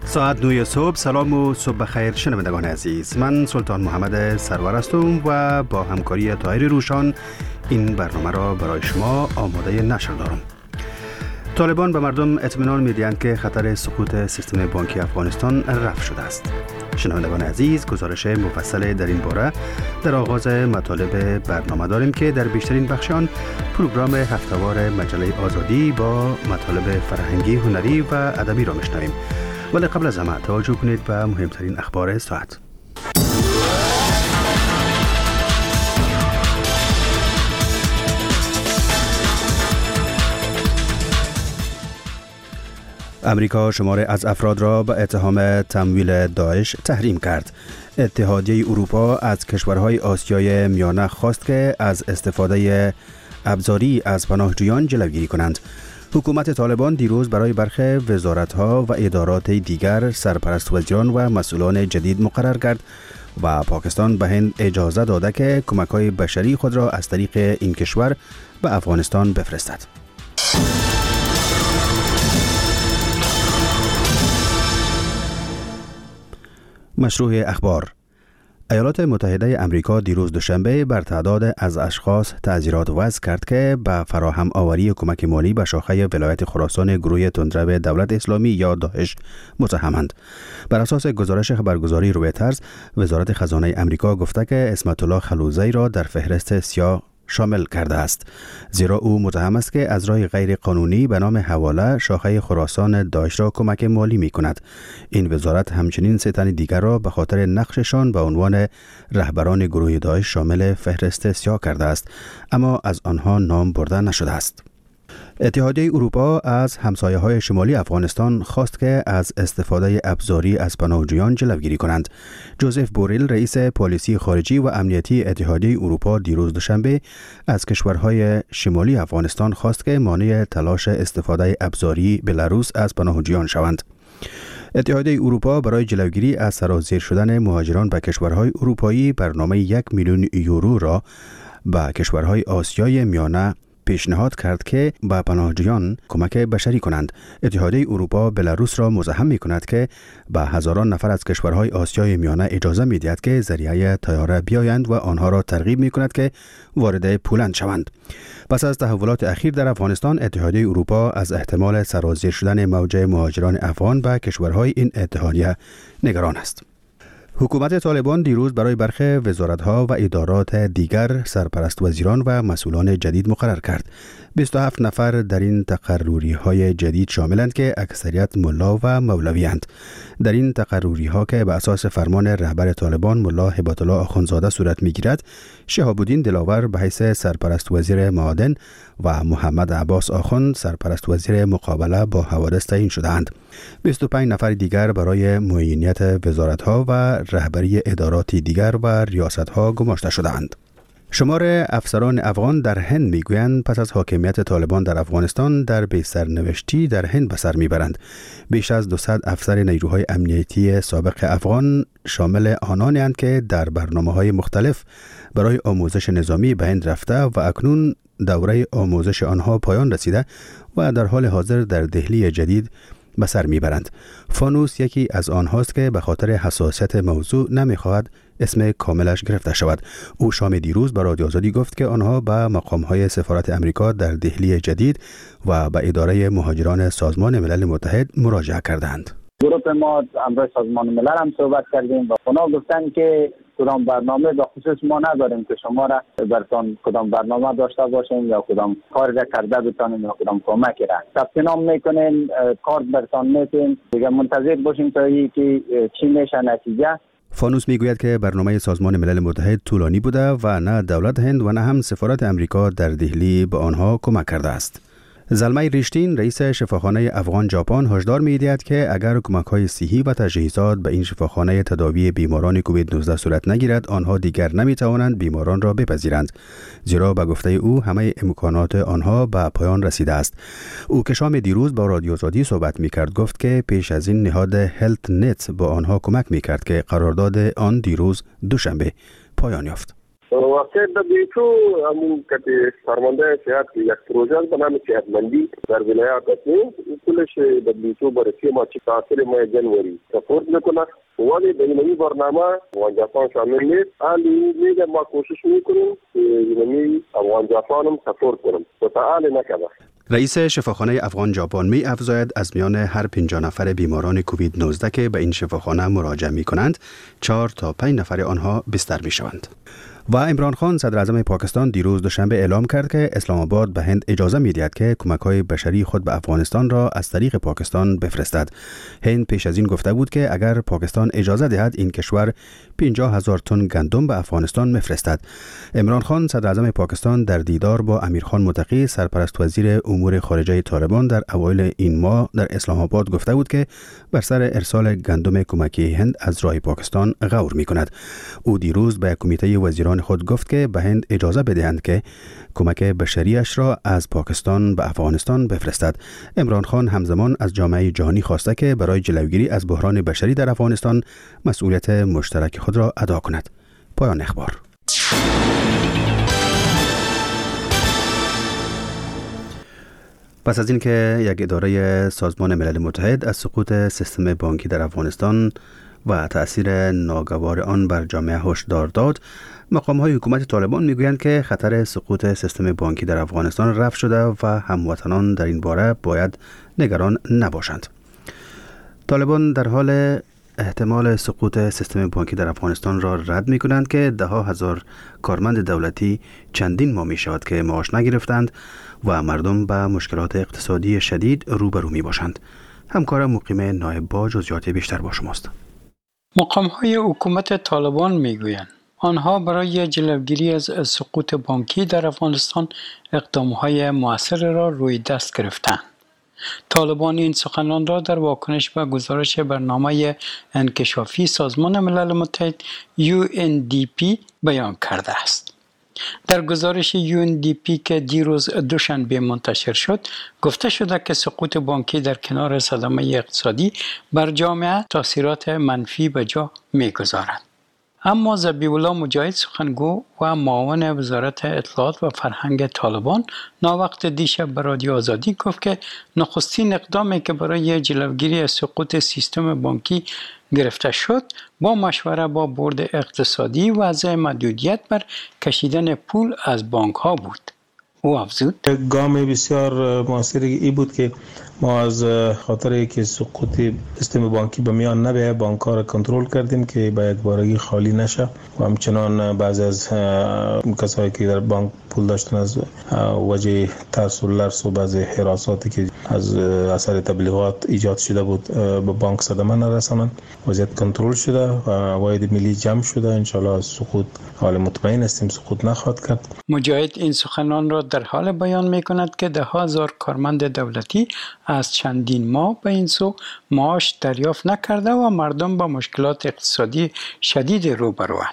ساعت 9 صبح. سلام و صبح بخیر شنوندگان عزیز. من سلطان محمد سرور هستم و با همکاری طاهر روشان این برنامه را برای شما آماده نشر دارم. طالبان به مردم اطمینان می‌دهند که خطر سقوط سیستم بانکی افغانستان رفع شده است. شنوندگان عزیز، گزارش مفصل در این باره در آغاز مطالب برنامه داریم که در بیشترین بخش آن پروگرام هفته‌وار مجله آزادی با مطالب فرهنگی، هنری و ادبی را میشنویم. ولی قبل از همه توجه کنید به مهمترین اخبار ساعت. امریکا شماری از افراد را به اتهام تمویل داعش تحریم کرد. اتحادیه اروپا از کشورهای آسیای میانه خواست که از استفاده ابزاری از پناهجویان جلوگیری کنند. حکومت طالبان دیروز برای برخی وزارت‌ها و ادارات دیگر سرپرست وزیران و مسئولان جدید مقرر کرد و پاکستان به هند اجازه داده که کمک‌های بشری خود را از طریق این کشور به افغانستان بفرستد. مشروع اخبار. ایالات متحده امریکا دیروز دوشنبه بر تعداد از اشخاص تعزیرات وضع کرد که به فراهم آوری کمک مالی به شاخه ولایت خراسان گروه تندرو دولت اسلامی یا داعش متهمند. بر اساس گزارش خبرگزاری رویترز، وزارت خزانه امریکا گفته که اسمت الله خلوزی را در فهرست سیاه شامل کرده است، زیرا او متهم است که از راه غیر قانونی به نام حواله شاخه خراسان داعش را کمک مالی می کند. این وزارت همچنین 3 تن دیگر را به خاطر نقششان به عنوان رهبران گروه داعش شامل فهرست سیاه کرده است، اما از آنها نام برده نشده است. اتحادیه اروپا از همسایه‌های شمالی افغانستان خواست که از استفاده ابزاری از پناهجویان جلوگیری کنند. جوزف بوریل، رئیس پالیسی خارجی و امنیتی اتحادیه اروپا، دیروز دوشنبه از کشورهای شمالی افغانستان خواست که مانع تلاش استفاده ابزاری بلاروس از پناهجویان شوند. اتحادیه اروپا برای جلوگیری از سرازیر شدن مهاجران به کشورهای اروپایی برنامه 1 میلیون یورو را به کشورهای آسیای میانه پیشنهاد کرد که به پناهجویان کمک بشری کنند. اتحادیه اروپا بلاروس را مزاحم می کند که به هزاران نفر از کشورهای آسیای میانه اجازه می دهد که ذریعه طیاره بیایند و آنها را ترغیب می کند که وارد پولند شوند. پس از تحولات اخیر در افغانستان، اتحادیه اروپا از احتمال سرازیر شدن موج مهاجران افغان به کشورهای این اتحادیه نگران است. حکومت طالبان دیروز برای برخی وزارت‌ها و ادارات دیگر سرپرست وزیران و مسئولان جدید مقرر کرد. 27 نفر در این تقرری‌های جدید شاملند که اکثریت ملا و مولوی‌اند. در این تقرری‌ها که به اساس فرمان رهبر طالبان ملا هبت الله آخوندزاده صورت می‌گیرد، شهاب الدین دلاور به حیث سرپرست وزیر معادن و محمد عباس آخوند سرپرست وزیر مقابله با حوادث تعیین شده‌اند. 25 نفر دیگر برای معینیت وزارت‌ها و رهبری ادارات دیگر و ریاست‌ها گماشته شده‌اند. شمار افسران افغان در هند میگویند پس از حاکمیت طالبان در افغانستان در بی‌سرنوشتی در هند به سر میبرند. بیش از 200 افسر نیروهای امنیتی سابق افغان شامل آنانند که در برنامه‌های مختلف برای آموزش نظامی به هند رفته و اکنون دوره آموزش آنها پایان رسیده و در حال حاضر در دهلی جدید به سر میبرند. فانوس یکی از آنهاست که به خاطر حساسیت موضوع نمیخواهد اسم کاملش گرفته شود. او شام دیروز به رادیو آزادی گفت که آنها به مقام‌های سفارت امریکا در دهلی جدید و به اداره مهاجران سازمان ملل متحد مراجعه کردند. گروه ما امروز سازمان ملل هم صحبت کردیم و اونا گفتن که کدام برنامه به خصوص ما نداریم که شما را برتان کدام برنامه داشته باشیم یا کدام کار را کرده بتانیم یا کدام کمکی را ثبت نام میکنیم، کارت برتان میتیم، دیگه منتظر باشیم تا اینکه چی میشه نتیجه. فانوس میگوید که برنامه سازمان ملل متحد طولانی بوده و نه دولت هند و نه هم سفارت امریکا در دهلی به آنها کمک کرده است. زلمه ریشتین، رئیس شفاخانه افغان ژاپن، هشدار می‌دهد که اگر کمک‌های صحی و تجهیزات به این شفاخانه تداوی بیماران کووید 19 صورت نگیرد، آنها دیگر نمی‌توانند بیماران را بپذیرند، زیرا به گفته او همه امکانات آنها به پایان رسیده است. او که شام دیروز با رادیو آزادی صحبت می‌کرد گفت که پیش از این نهاد هلت نت با آنها کمک می‌کرد که قرارداد آن دیروز دوشنبه پایان یافت. واقع WHO همون که فرمانده صحت یک پروژه به نام صحتمندی در ولایت است. کلش WHO برای ما چه تاثیر ما جنوری سپورت میکنه ولی در این برنامه افغان شامل نیست. حالی میگه ما کوشش میکنیم که این افغان هم سپورت کنیم و تعال نکنه. رئیس شفاخانه افغان ژاپن می افزاید از میان هر 50 نفر بیماران کووید 19 که به این شفاخانه مراجعه می کنند 4 تا 5 نفر آنها بستر می شوند. و عمران خان صدر اعظم پاکستان دیروز دوشنبه اعلام کرد که اسلام آباد به هند اجازه می دهد که کمک‌های بشری خود به افغانستان را از طریق پاکستان بفرستد. هند پیش از این گفته بود که اگر پاکستان اجازه دهد این کشور 50,000 تن گندم به افغانستان میفرستد. عمران خان صدر اعظم پاکستان در دیدار با امیرخان متقی سرپرست وزیر امور خارجه طالبان در اوایل این ماه در اسلام آباد گفته بود که بر سر ارسال گندم کمکی هند از راه پاکستان غور می کند. او دیروز به کمیته وزیران خود گفت که به هند اجازه بدهند که کمک بشریش را از پاکستان به افغانستان بفرستد. عمران خان همزمان از جامعه جهانی خواسته که برای جلوگیری از بحران بشری در افغانستان مسئولیت مشترک خود را ادا کند. پایان اخبار. پس از اینکه یک اداره سازمان ملل متحد از سقوط سیستم بانکی در افغانستان و تأثیر ناگوار آن بر جامعه هشدار داد، مقام‌های حکومت طالبان میگویند که خطر سقوط سیستم بانکی در افغانستان رفع شده و هموطنان در این باره باید نگران نباشند. طالبان در حال احتمال سقوط سیستم بانکی در افغانستان را رد می کنند که ده ها هزار کارمند دولتی چندین ماه می شود که معاش نگرفتند و مردم به مشکلات اقتصادی شدید روبرو می باشند. همکار مقیم نایب با جزئیات بیشتر با شماست. مقام‌های حکومت طالبان میگویند آنها برای جلوگیری از سقوط بانکی در افغانستان اقدام‌های مؤثر را روی دست گرفتند. طالبان این سخنان را در واکنش به گزارش برنامه انکشافی سازمان ملل متحد UNDP بیان کرده است. در گزارش UNDP که دیروز دوشنبه منتشر شد، گفته شده که سقوط بانکی در کنار صدمه اقتصادی بر جامعه تاثیرات منفی به جا می‌گذارد. اما ذبیح الله مجاهد سخنگو و معاون وزارت اطلاعات و فرهنگ طالبان ناوقت دیشب به رادیو آزادی گفت که نخستین اقدامی که برای جلوگیری از سقوط سیستم بانکی گرفته شد با مشوره با بورد اقتصادی وضع محدودیت بر کشیدن پول از بانک ها بود. او افزود گام بسیار موثری ای بود که ما از خاطر که سقوط سیستم بانکی به میان نبیه بانک ها را کنترل کردیم که به یک بارگی خالی نشه و همچنان بعضی از کسایی که در بانک پول داشتن از وجه ترس و لرز و بعضی حراساتی که از اثر تبلیغات ایجاد شده بود به بانک صدمه نرسانند. وضعیت کنترل شده و عواید ملی جمع شده. انشالله از سقوط حال مطمئن هستیم سقوط نخواهد کرد. مجاهد این سخنان را در حال بیان می کند که ده هزار کارمند دولتی از چندین ماه به این سو معاش دریافت نکرده و مردم با مشکلات اقتصادی شدید روبروند.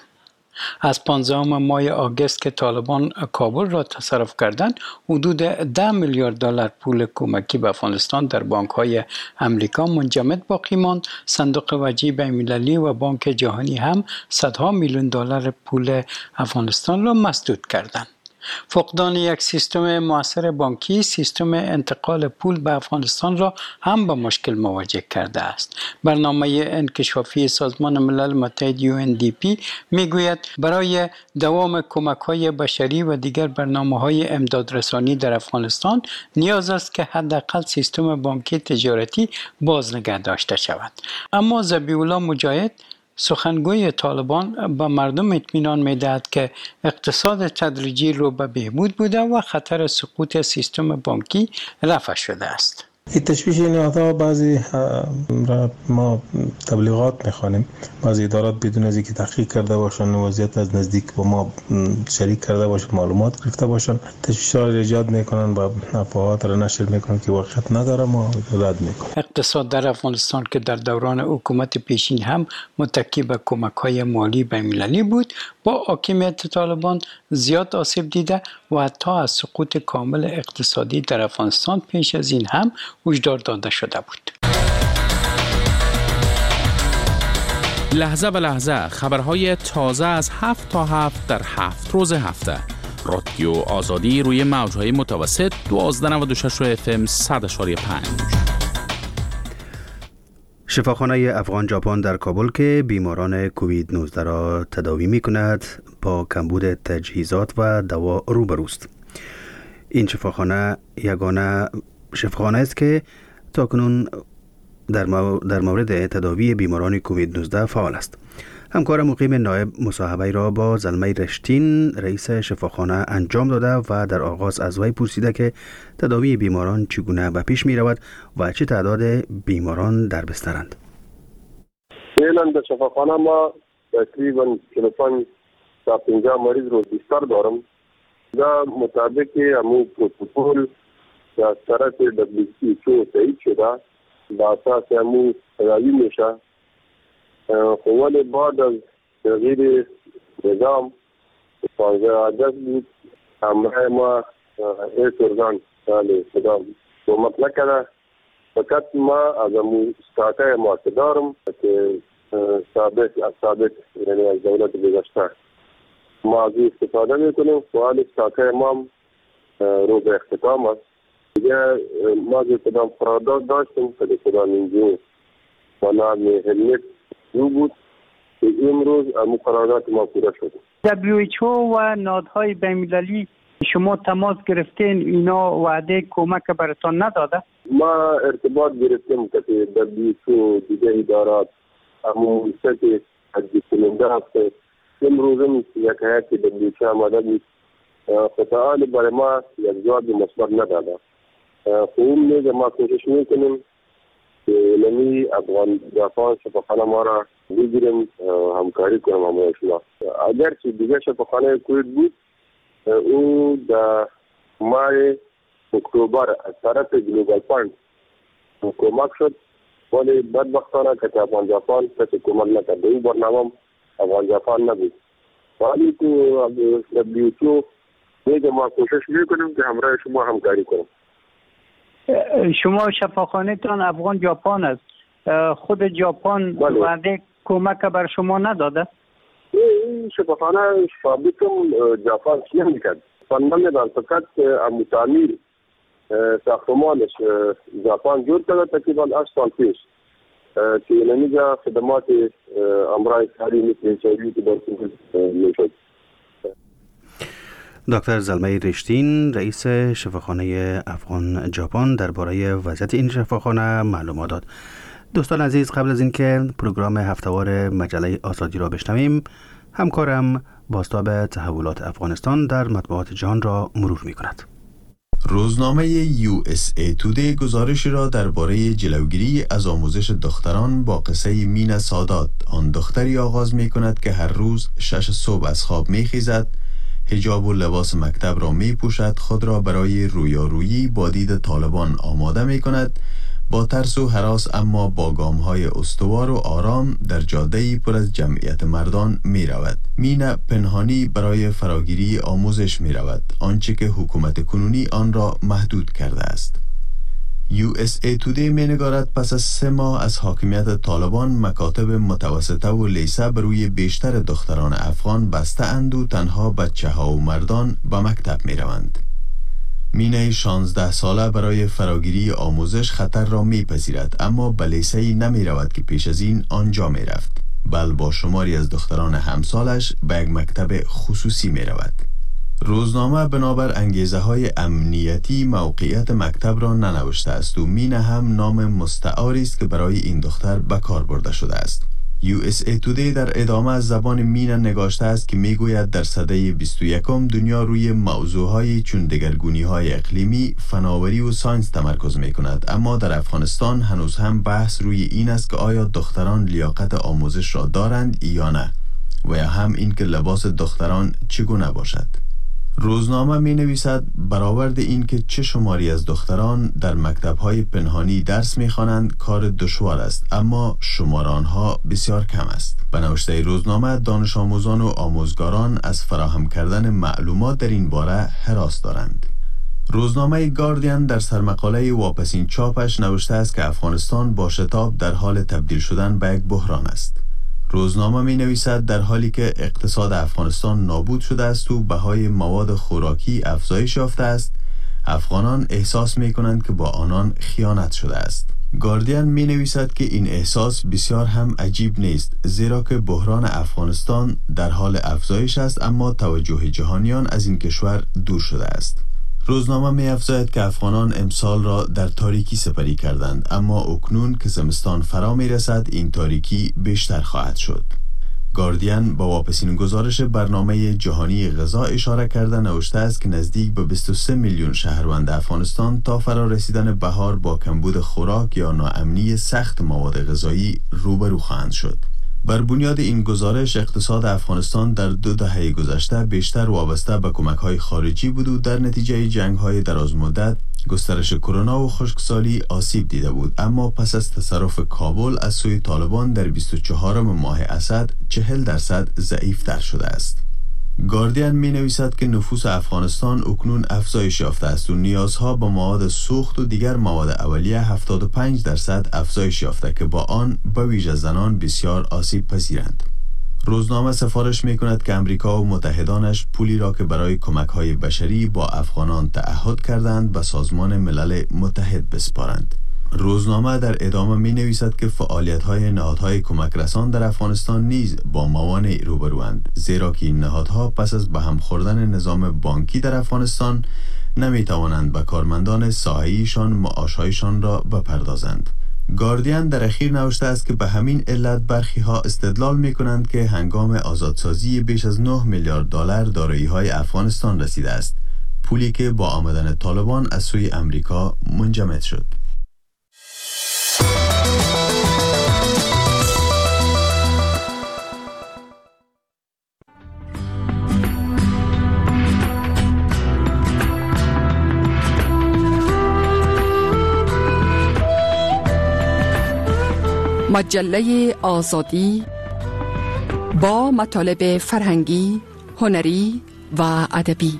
از 15 ماه آگوست که طالبان کابل را تصرف کردند، حدود 10 میلیارد دلار پول کمکی به افغانستان در بانک‌های امریکا منجمد باقی ماند. صندوق وجیه بین‌المللی و بانک جهانی هم صدها میلیون دلار پول افغانستان را مسدود کردند. فقدان یک سیستم مؤثر بانکی سیستم انتقال پول به افغانستان را هم به مشکل مواجه کرده است. برنامه انکشافی سازمان ملل متحد UNDP میگوید برای دوام کمک‌های بشری و دیگر برنامه‌های امدادرسانی در افغانستان نیاز است که حداقل سیستم بانکی تجارتی باز نگه داشته شود. اما ذبیح الله مجاهد سخنگوی طالبان به مردم اطمینان می‌دهد که اقتصاد تدریجی رو به بهبود بوده و خطر سقوط سیستم بانکی رفع شده است. این تشویش این ها بعضی را ما تبلیغات میخوانیم، بعضی ادارات بدون از اینکه تحقیق کرده باشن وضعیت از نزدیک با ما شریک کرده باشن معلومات گرفته باشن تشویش را ایجاد میکنن و افواهات را نشر میکنن که واقعیت نداره ما رد میکنیم. اقتصاد در افغانستان که در دوران حکومت پیشین هم متکی به کمک‌های مالی بین‌المللی بود با حاکمیت طالبان زیاد آسیب دیده و حتی از سقوط کامل اقتصادی در افغانستان پیش از این هم هشدار داده شده بود. لحظه به لحظه خبرهای تازه از 7 تا 7 در 7 روز هفته. رادیو آزادی روی موجهای متوسط 1296 FM 100.5. شفاخانه افغان ژاپن در کابل که بیماران کووید 19 را تداوی می کند با کمبود تجهیزات و دوا روبروست. این شفاخانه یگانه شفاخانه است که تاکنون در مورد تداوی بیماران کووید 19 فعال است. همکار مقیم نایب مصاحبه را با زلمه رشتین رئیس شفاخانه انجام داده و در آغاز از وی پرسیده که تداوی بیماران چگونه به پیش می رود و چه تعداد بیماران در بسترند. فعلا در شفاخانه ما تقریبا 45 تا 50 مریض رو بستر دارم. دا مطابق همون پروتکل از طرف WHO تایید شده با اساس همون تداوی میشه. ولی بعد از تغییر نظام 15 آگست بود همراه ما ارگان صدا کومک نکرده. فقط ما از همون استاکه ما دارم که ثابت یعنی از دولت گذشته ما از استفاده میکنیم. فعال استاکه ما رو به اختتام است. دیگه ما که کدام قرارداد داشتیم که کدام اینجور و نام هلمت بود که امروز مقررات ما پورا شد. WHO و نهادهای بین‌المللی شما تماس گرفتین اینا وعده کمک براتون نداده؟ ما ارتباط گرفتیم که WHO دیگه ادارات همون سطح کننده هست. امروز هم یک هیئت WHO آمده بود خطاال برای ما یک جواب مثبت نداده. اون نیز ما کوشش میکنیم نمی افغان ژاپن شفاخانه ما را بگیریم همکاری کنیم همه شما. اگر که دیگه شفاخانه کووید بود او در ماه اکتبر از طرف گلوبال فاند کمک شد ولی بدبختانه که افغان ژاپن کسی کمک نکرد. این برنامه افغان ژاپن نبود ولی تو WHO دیگه ما کوشش میکنیم که همراه شما همکاری کنیم. شما شفاخانه تان افغان ژاپن است. خود ژاپن وعده کمک بر شما نداده؟ این شفاخانه ثابتم ژاپن چیه میکرد فنمیدن فقط تعمیر ساختمانش ژاپن جور کرده تقریبا 8 سال پیش که نمیجا خدمات امراض ساری مثل HIV که در میشد. دکتر زلمه رشتین رئیس شفاخانه افغان ژاپن درباره وضعیت این شفاخانه معلومات داد. دوستان عزیز قبل از اینکه پروگرام هفتهوار مجله آزادی را بشنویم همکارم بازتاب تحولات افغانستان در مطبوعات جهان را مرور می کند. روزنامه USA Today گزارشی را درباره جلوگیری از آموزش دختران با قصه مینا سادات آن دختری آغاز می کند که هر روز 6 صبح از خواب می خیزد، حجاب و لباس مکتب را می پوشد، خود را برای رویارویی با دید طالبان آماده می کند، با ترس و هراس اما با گام‌های استوار و آرام در جاده‌ای پر از جمعیت مردان می رود. مینا پنهانی برای فراگیری آموزش می رود، آنچه که حکومت کنونی آن را محدود کرده است. USA Today می نگارد پس از 3 ماه از حاکمیت طالبان مکاتب متوسطه و لیسه بر روی بیشتر دختران افغان بسته اند و تنها بچه‌ها و مردان به مکتب می روند. مینا 16 ساله برای فراگیری آموزش خطر را میپذیرد اما به لیسه‌ای نمی رود که پیش از این آنجا می رفت، بل با شماری از دختران همسالش به یک مکتب خصوصی می رود. روزنامه بنابر انگیزه های امنیتی موقعیت مکتب را ننوشته است و مینا هم نام مستعاری است که برای این دختر به کار برده شده است. USA Today در ادامه از زبان مینا نگاشته است که میگوید در سده 21 دنیا روی موضوعهای چون دگرگونی‌های اقلیمی، فناوری و ساینس تمرکز میکند، اما در افغانستان هنوز هم بحث روی این است که آیا دختران لیاقت آموزش را دارند یا نه و یا هم این که لباس دختران چگونه باشد. روزنامه می نویسد برآورد این که چه شماری از دختران در مکتب‌های پنهانی درس می خوانند کار دشوار است، اما شمار آنها بسیار کم است. به نوشته روزنامه دانش آموزان و آموزگاران از فراهم کردن معلومات در این باره هراس دارند. روزنامه گاردین در سرمقاله واپسین چاپش نوشته است که افغانستان با شتاب در حال تبدیل شدن به یک بحران است. روزنامه می نویسد در حالی که اقتصاد افغانستان نابود شده است و بهای مواد خوراکی افزایش یافته است، افغانان احساس می کنند که با آنان خیانت شده است. گاردین می نویسد که این احساس بسیار هم عجیب نیست، زیرا که بحران افغانستان در حال افزایش است، اما توجه جهانیان از این کشور دور شده است. روزنامه می افزاید که افغانان امسال را در تاریکی سپری کردند، اما اکنون که زمستان فرا می رسد این تاریکی بیشتر خواهد شد. گاردین با واپسین گزارش برنامه جهانی غذا اشاره کرده نوشته است که نزدیک به 23 میلیون شهروند افغانستان تا فرا رسیدن بهار با کمبود خوراک یا ناامنی سخت مواد غذایی روبرو خواهند شد. بر بنیاد این گزارش اقتصاد افغانستان در 2 دهه گذشته بیشتر وابسته به کمک‌های خارجی بود و در نتیجه جنگ‌های درازمدت، گسترش کرونا و خشکسالی آسیب دیده بود، اما پس از تصرف کابل از سوی طالبان در 24 ماه اسد 40% ضعیف‌تر شده است. گاردین می نویسد که نفوس افغانستان اکنون افزایش یافته است و نیازها به مواد سوخت و دیگر مواد اولیه 75% افزایش یافته که با آن به ویژه زنان بسیار آسیب پذیرند. روزنامه سفارش می کند که امریکا و متحدانش پولی را که برای کمک‌های بشری با افغانان تعهد کردند به سازمان ملل متحد بسپارند. روزنامه در ادامه می نویسد که فعالیت‌های نهادهای کمک رسان در افغانستان نیز با موانع روبروند، زیرا که این نهادها پس از به هم خوردن نظام بانکی در افغانستان نمی توانند به کارمندان ساحه‌ایشان معاشهایشان را بپردازند. گاردین در اخیر نوشته است که به همین علت برخی ها استدلال می کنند که هنگام آزادسازی بیش از 9 میلیارد دلار دارایی‌های افغانستان رسیده است، پولی که با آمدن طالبان از سوی امریکا منجمد شد. مجله آزادی با مطالب فرهنگی، هنری و ادبی.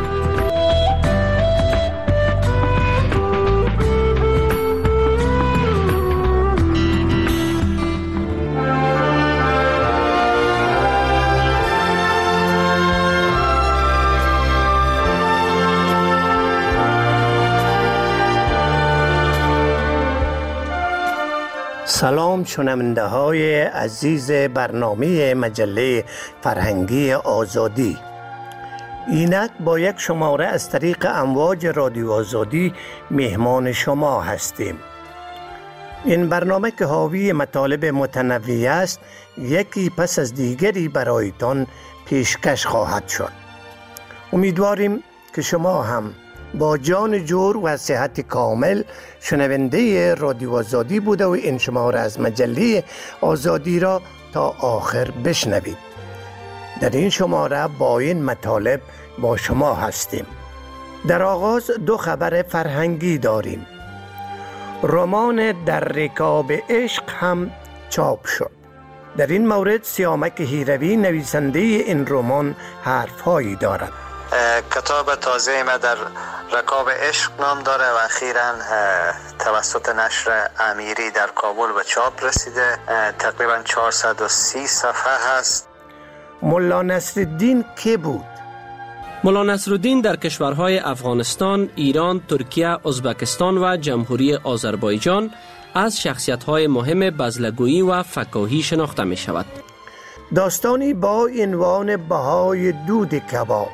سلام شنونده های عزیز برنامه مجله فرهنگی آزادی. اینک با یک شماره از طریق امواج رادیو آزادی مهمان شما هستیم. این برنامه که حاوی مطالب متنوع است، یکی پس از دیگری برایتان پیشکش خواهد شد. امیدواریم که شما هم با جان جور و صحت کامل شنونده رادیو آزادی بوده و این شماره از مجله آزادی را تا آخر بشنوید. در این شماره با این مطالب با شما هستیم. در آغاز 2 خبر فرهنگی داریم. رمان در رکاب عشق هم چاپ شد. در این مورد سیامک هیروی نویسنده این رمان حرفهایی دارد. کتاب تازه ما در رکاب عشق نام داره و اخیراً توسط نشر امیری در کابل به چاپ رسیده. تقریباً 430 صفحه هست. ملا نصرالدین کی بود؟ ملا نصرالدین در کشورهای افغانستان، ایران، ترکیه، ازبکستان و جمهوری آذربایجان از شخصیت‌های مهم بزلگویی و فکاهی شناخته می شود. داستانی با عنوان بهای دود کباب.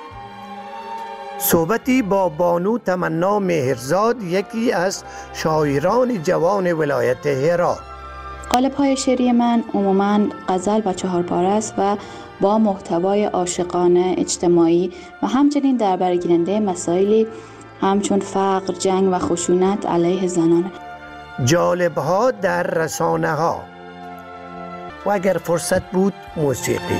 صحبتی با بانو تمنا مهرزاد، یکی از شاعران جوان ولایت هرات. قالب‌های شعری من عموماً غزل و 4 پاره است و با محتوای عاشقانه، اجتماعی و همچنین در برگیرنده مسائلی همچون فقر، جنگ و خشونت علیه زنان. جالب‌ها در رسانه‌ها و اگر فرصت بود موسیقی.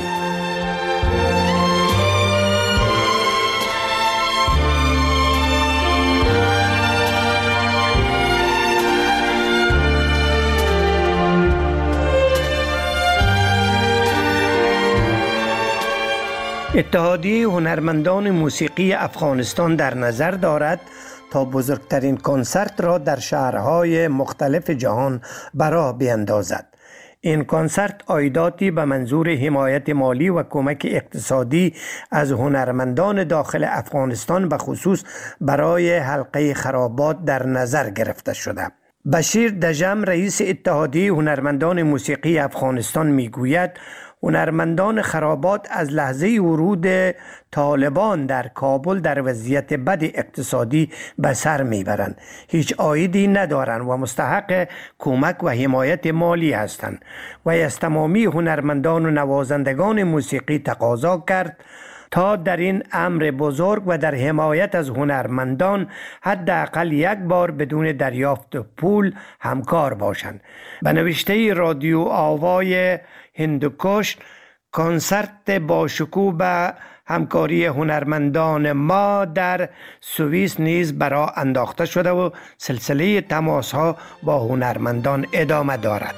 اتحادیه هنرمندان موسیقی افغانستان در نظر دارد تا بزرگترین کنسرت را در شهرهای مختلف جهان براه بیندازد. این کنسرت عایداتی به منظور حمایت مالی و کمک اقتصادی از هنرمندان داخل افغانستان به خصوص برای حلقه خرابات در نظر گرفته شده. بشیر دژم رئیس اتحادیه هنرمندان موسیقی افغانستان میگوید هنرمندان خرابات از لحظه ورود طالبان در کابل در وضعیت بد اقتصادی به سر میبرند. هیچ عایدی ندارند و مستحق کمک و حمایت مالی هستند و از تمامی هنرمندان و نوازندگان موسیقی تقاضا کرد تا در این امر بزرگ و در حمایت از هنرمندان حداقل یک بار بدون دریافت پول همکار باشند. به نوشته رادیو آوای هندوکش، کنسرت با شکوه به همکاری هنرمندان ما در سوئیس نیز برا انداخته شده و سلسله تماس ها با هنرمندان ادامه دارد.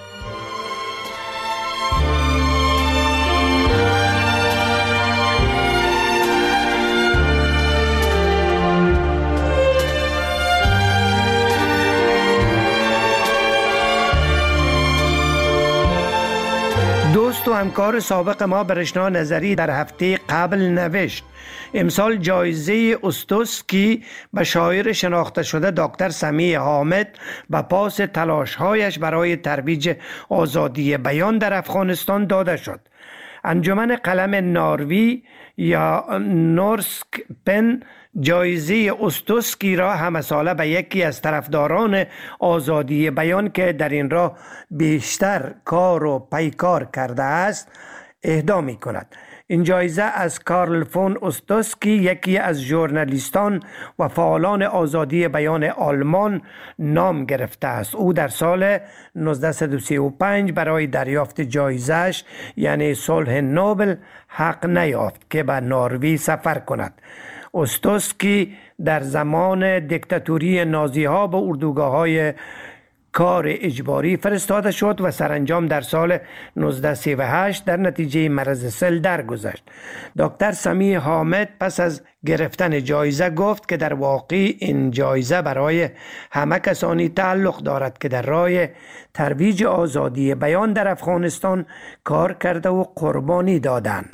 دوست و همکار سابق ما برشنا نظری در هفته قبل نوشت امسال جایزه استوسکی به شاعر شناخته شده دکتر سمیع حامد به پاس تلاش‌هایش برای ترویج آزادی بیان در افغانستان داده شد. انجمن قلم ناروی یا نورسک پن جایزه استوسکی را همساله به یکی از طرفداران آزادی بیان که در این راه بیشتر کار و پیکار کرده است اهدا می کند. این جایزه از کارل فون استوسکی یکی از ژورنالیستان و فعالان آزادی بیان آلمان نام گرفته است. او در سال 1935 برای دریافت جایزه‌اش یعنی صلح نوبل حق نیافت که به نروژ سفر کند. استوسکی در زمان دیکتاتوری نازی ها به اردوگاه‌های کار اجباری فرستاده شد و سرانجام در سال 1938 در نتیجه مرض سل درگذشت. دکتر سمیع حامد پس از گرفتن جایزه گفت که در واقع این جایزه برای همه کسانی تعلق دارد که در راه ترویج آزادی بیان در افغانستان کار کرده و قربانی دادند.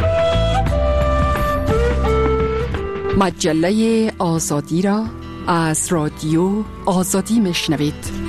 مجله آزادی را از رادیو آزادی میشنوید.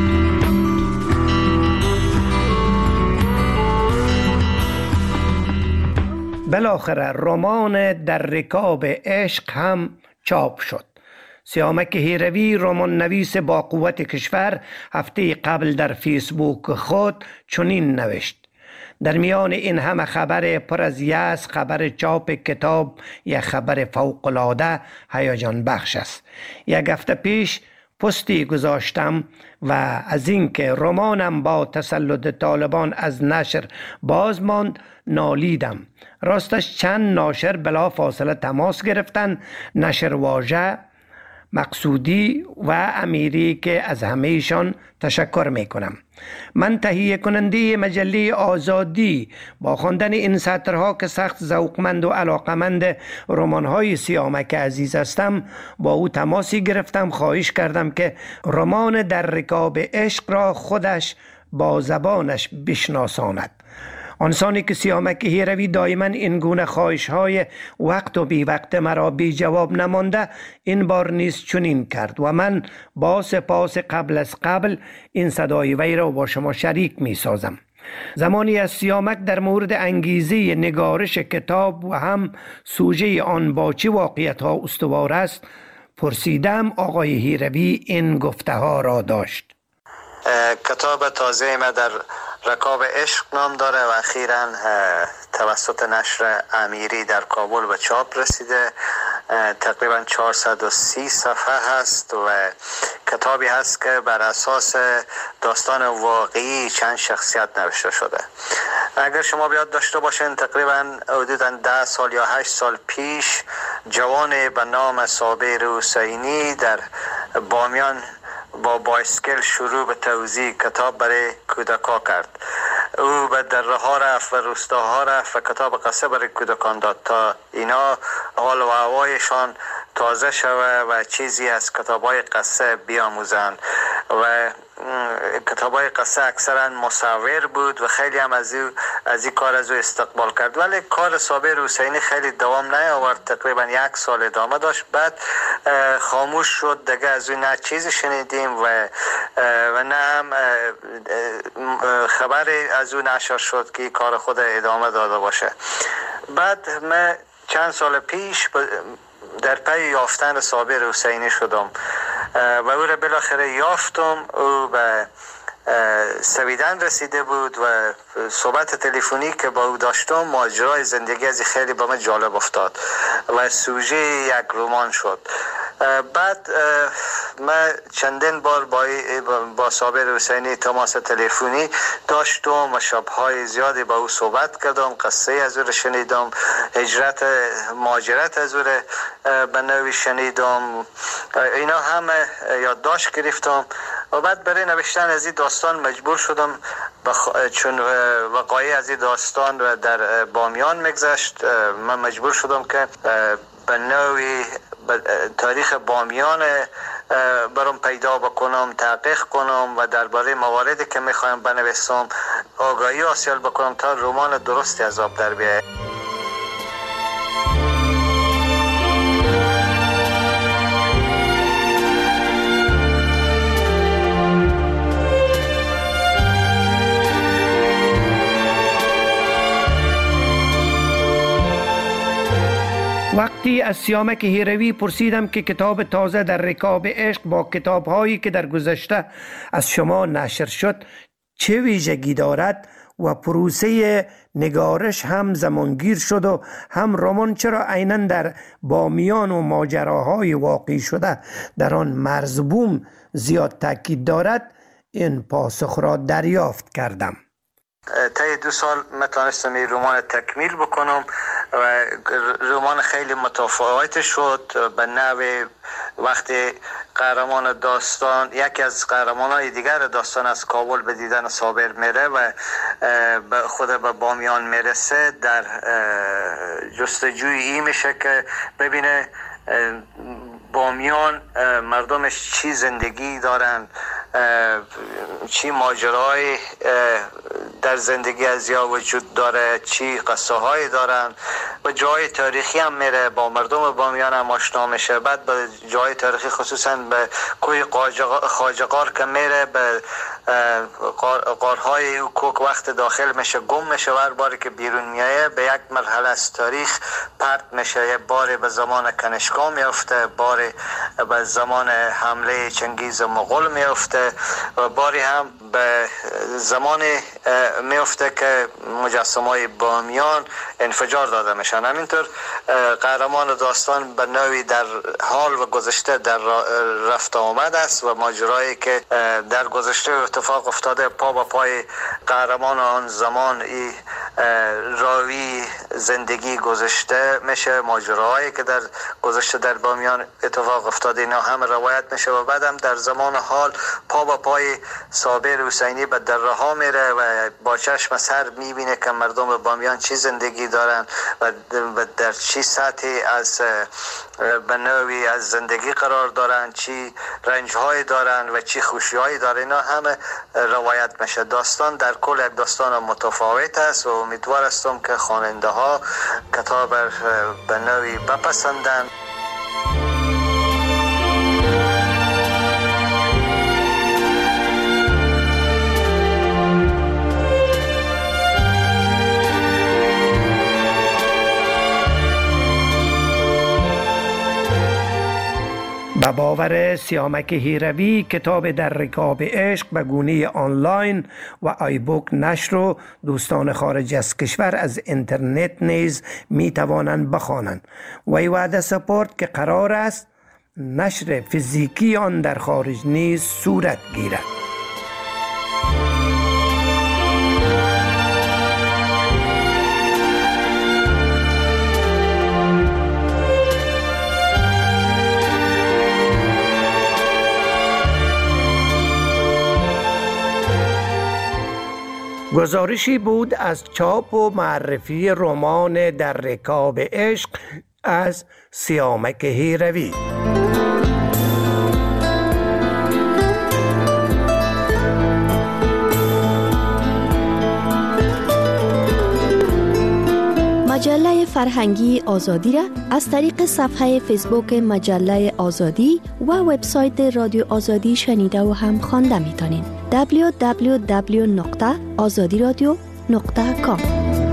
بالاخره رمان در رکاب عشق هم چاپ شد. سیامک هیروی رمان نویس با قوت کشور هفته قبل در فیسبوک خود چنین نوشت: در میان این همه خبر پر از یأس، خبر چاپ کتاب یا خبر فوق‌العاده هیجان بخش است. یک هفته پیش پستی گذاشتم و از اینکه رمانم با تسلط طالبان از نشر باز ماند نالیدم. راستش چند ناشر بلا فاصله تماس گرفتن، نشر واژه، مقصودی و امیری که از همهشان تشکر میکنم. من تهیه کننده مجله آزادی با خواندن این سطرها که سخت ذوقمند و علاقمند رمان‌های سیامک عزیز هستم با او تماسی گرفتم. خواهش کردم که رمان در رکاب عشق را خودش با زبانش بشناساند. آنسانی که سیامک هیروی دائما این گونه خواهش‌های وقت و بی وقت مرا بی جواب نمانده این بار نیز چنین کرد و من با سپاس قبل از قبل این صدای وی را با شما شریک می سازم. زمانی از سیامک در مورد انگیزه نگارش کتاب و هم سوژه آن با چه واقعیت‌ها استوار است پرسیدم. آقای هیروی این گفته ها را داشت: کتاب تازه ما در رکاب عشق نام داره و اخیراً توسط نشر امیری در کابل به چاپ رسیده. تقریباً 430 صفحه هست و کتابی هست که بر اساس داستان واقعی چند شخصیت نوشته شده. اگر شما بیاد داشته باشین تقریباً حدوداً 10 سال یا 8 سال پیش جوان به نام صابر حسینی در بامیان با بایسکل شروع به توزیع کتاب برای کودکان کرد. او به دره ها رفت و روستاها رفت و کتاب قصه برای کودکان داد تا اینا حال و هوایشان تازه شوه و چیزی از کتاب های قصه بیاموزند. و کتابای قصه اکثرا مصور بود و خیلی هم از این کار از او استقبال کرد، ولی کار صابر حسینی خیلی دوام نیاورد، تقریبا 1 سال ادامه داشت، بعد خاموش شد دیگه. از اون نه چیزی شنیدیم و نه هم خبری از اون نشر شد که کار خود ادامه داده باشه. بعد من چند سال پیش در پی یافتن صابر حسینی شدم و او را بالاخره یافتم. او به سویدن رسیده بود و صحبت تلفنی که با او داشتم ماجرای زندگی از خیلی به من جالب افتاد و سوژه یک رمان شد. بعد من چندین بار با صابر حسینی تماس تلفنی داشتم و شب‌های زیادی با او صحبت کردم، قصه از او شنیدم، مهاجرت از او به نوعی شنیدم، اینا همه یادداشت گرفتم و بعد برای نوشتن از این داستان مجبور شدم چون وقایع از این داستان در بامیان میگذشت. من مجبور شدم که به نوعی تاریخ بامیان برام پیدا بکنم، تحقیق کنم و درباره مواردی که میخوایم بنویسم آگاهی حاصل بکنم تا رمان درستی از آب در بیاید. وقتی از سیامک هیروی پرسیدم که کتاب تازه در رکاب عشق با کتاب‌هایی که در گذشته از شما نشر شد چه ویژگی دارد و پروسه نگارش هم زمانگیر شد و هم رمان چرا عیناً در بامیان و ماجراهای واقعی شده در آن مرزبوم زیاد تاکید دارد، این پاسخ را دریافت کردم. طی 2 سال میتونستم این رمان تکمیل بکنم و رمان خیلی متفاوت شد. به نوع وقتی قهرمان داستان، یکی از قهرمان‌های دیگر داستان از کابل به دیدن صابر میره و خود به بامیان میرسه، در جستجوی این میشه که ببینه بامیان مردمش چی زندگی دارن، چی ماجرای در زندگی از یا وجود داره، چی قصه هایی دارن و جای تاریخی هم میره، با مردم بامیان هم آشنا میشه. بعد به جای تاریخی خصوصا به کوی خواجه‌قار که میره، به قارهای او کوک وقت داخل میشه گم میشه و هر باری که بیرون میایه به یک مرحله از تاریخ پرت میشه. یک باری به زمان کنشگاه میفته، باری به زمان حمله چنگیز مغول میفته و باری هم به زمان میفته که مجسمه بامیان انفجار داده میشن. همینطور قهرمان داستان به نوعی در حال و گذشته در رفت آمد است و ماجرایی که در گذشته اتفاق افتاده پا به پای قهرمان آن زمان ای راوی زندگی گذشته میشه، ماجراهایی که در گذشته در بامیان اتفاق افتاده اینا هم روایت میشه و بعدم در زمان حال پا به پای صابر حسینی به دره ها میره و با چشم سر میبینه که مردم بامیان چی زندگی دارن و در چی سطحی از به نوعی از زندگی قرار دارن، چی رنج‌هایی دارن و چی خوشی‌هایی دارن. اینا همه روایت میشه. داستان در کل یک داستان متفاوت است و امیدوار هستم که خواننده ها کتاب به نوعی بپسندن. به باور سیامک هیروی کتاب در رکاب عشق به گونه آنلاین و آیبوک نشر و دوستان خارج از کشور از اینترنت نیز می توانند بخوانند. وی وعده سپرد که قرار است نشر فیزیکی آن در خارج نیز صورت گیرد. گزارشی بود از چاپ و معرفی رمان در رکاب عشق از سیامک هیروی. مجله فرهنگی آزادی را از طریق صفحه فیسبوک مجله آزادی و وبسایت رادیو آزادی شنیده و هم خوانده می‌تونین. www.azadiradio.com.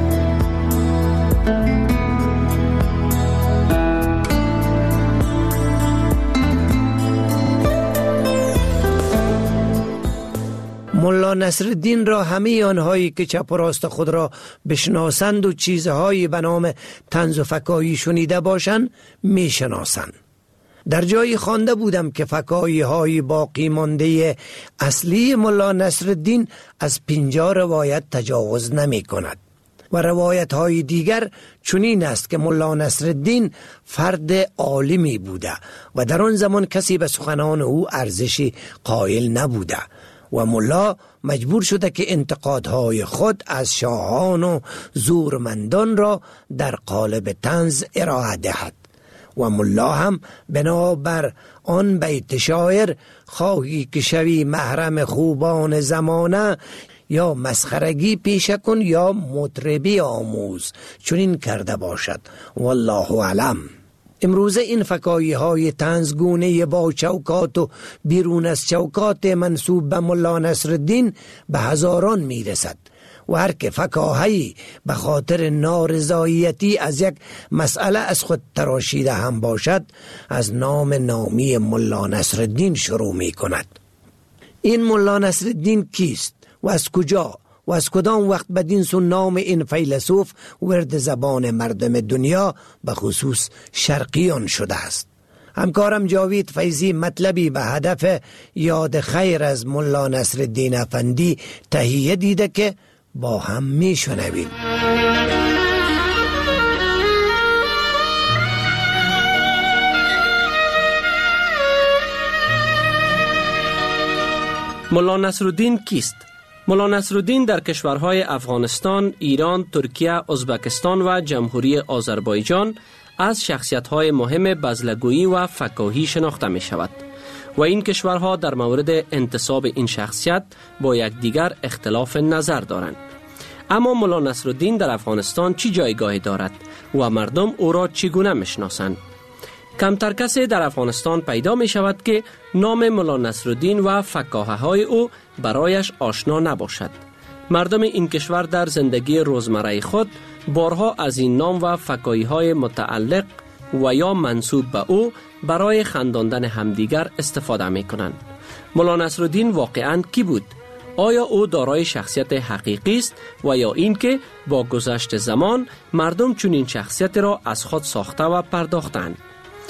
ملا نصرالدین را همه آنهایی که چپ و راست خود را بشناسند و چیزهایی به نام طنز و فکاهی شنیده باشند میشناسند. در جایی خوانده بودم که فکاهی های باقی مانده اصلی ملا نصرالدین از 50 روایت تجاوز نمی کند و روایت های دیگر چنین است که ملا نصرالدین فرد عالمی بوده و در آن زمان کسی به سخنان او ارزشی قائل نبوده و ملا مجبور شده که انتقادهای خود از شاهان و زورمندان را در قالب طنز ارائه دهد و ملا هم بنابر آن بیت شاعر خواهی که شوی محرم خوبان زمانه یا مسخرگی پیشه کن یا مطربی آموز چنین کرده باشد. والله اعلم. امروزه این فکاهی های طنزگونه با چوکات و بیرون از چوکات منسوب به ملا نصرالدین به هزاران میرسد و هر که فکاهی به خاطر نارضایتی از یک مسئله از خود تراشیده هم باشد از نام نامی ملا نصرالدین شروع می کند. این ملا نصرالدین کیست و از کجا و از کدام وقت بدین سو نام این فیلسوف ورد زبان مردم دنیا به خصوص شرقیان شده است؟ همکارم جاوید فیضی مطلبی به هدف یاد خیر از ملا نصرالدین افندی تهیه دیده که با هم میشنویم. ملا نصرالدین کیست؟ ملا نصرالدین در کشورهای افغانستان، ایران، ترکیه، ازبکستان و جمهوری آذربایجان از شخصیت‌های مهم بزلگویی و فکاهی شناخته می شود و این کشورها در مورد انتساب این شخصیت با یکدیگر اختلاف نظر دارند. اما ملا نصرالدین در افغانستان چی جایگاهی دارد و مردم او را چگونه میشناسند؟ کمتر کسی در افغانستان پیدا می شود که نام ملا نصرالدین و فکاهه های او برایش آشنا نباشد. مردم این کشور در زندگی روزمره خود بارها از این نام و فکاهی های متعلق و یا منسوب به او برای خنداندن همدیگر استفاده می کنند. ملا نصرالدین واقعاً کی بود؟ آیا او دارای شخصیت حقیقی است و یا اینکه با گذشت زمان مردم چنین شخصیت را از خود ساخته و پرداختند؟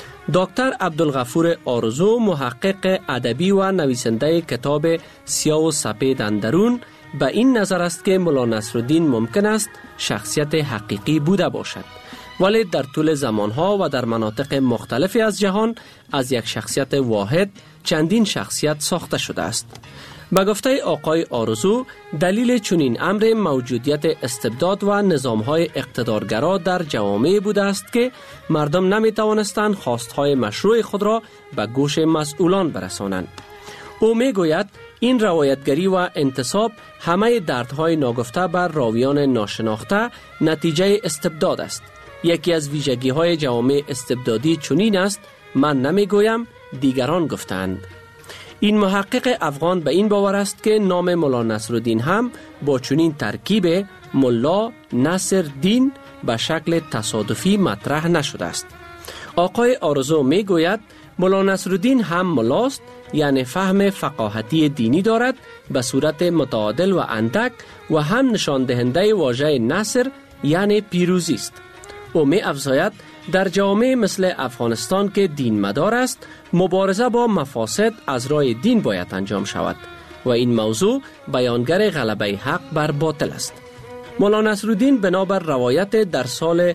دکتر عبدالغفور آرزو، محقق ادبی و نویسنده کتاب سیاه و سپید اندرون، به این نظر است که ملا نصرالدین ممکن است شخصیت حقیقی بوده باشد، ولی در طول زمانها و در مناطق مختلفی از جهان از یک شخصیت واحد چندین شخصیت ساخته شده است. به گفته آقای آرزو، دلیل چنین امر موجودیت استبداد و نظام‌های اقتدارگرا در جوامع بوده است که مردم نمی‌توانستند خواست‌های مشروع خود را به گوش مسئولان برسانند. او می‌گوید این روایتگری و انتصاب همه دردهای ناگفته بر راویان ناشناخته نتیجه استبداد است. یکی از ویژگی‌های جوامع استبدادی چنین است: من نمی‌گویم، دیگران گفتند. این محقق افغان به این باور است که نام ملا نصرالدین هم با چنین ترکیب ملا نصر دین به شکل تصادفی مطرح نشده است. آقای آرزو می گوید ملا نصرالدین هم ملاست، یعنی فهم فقاهتی دینی دارد به صورت متعادل و اندک و هم نشان دهنده واژه نصر یعنی پیروزی است. او می افزاید در جامعه مثل افغانستان که دین مدار است، مبارزه با مفاسد از راه دین باید انجام شود و این موضوع بیانگر غلبه حق بر باطل است. مولا نصرالدین بنابر روایت در سال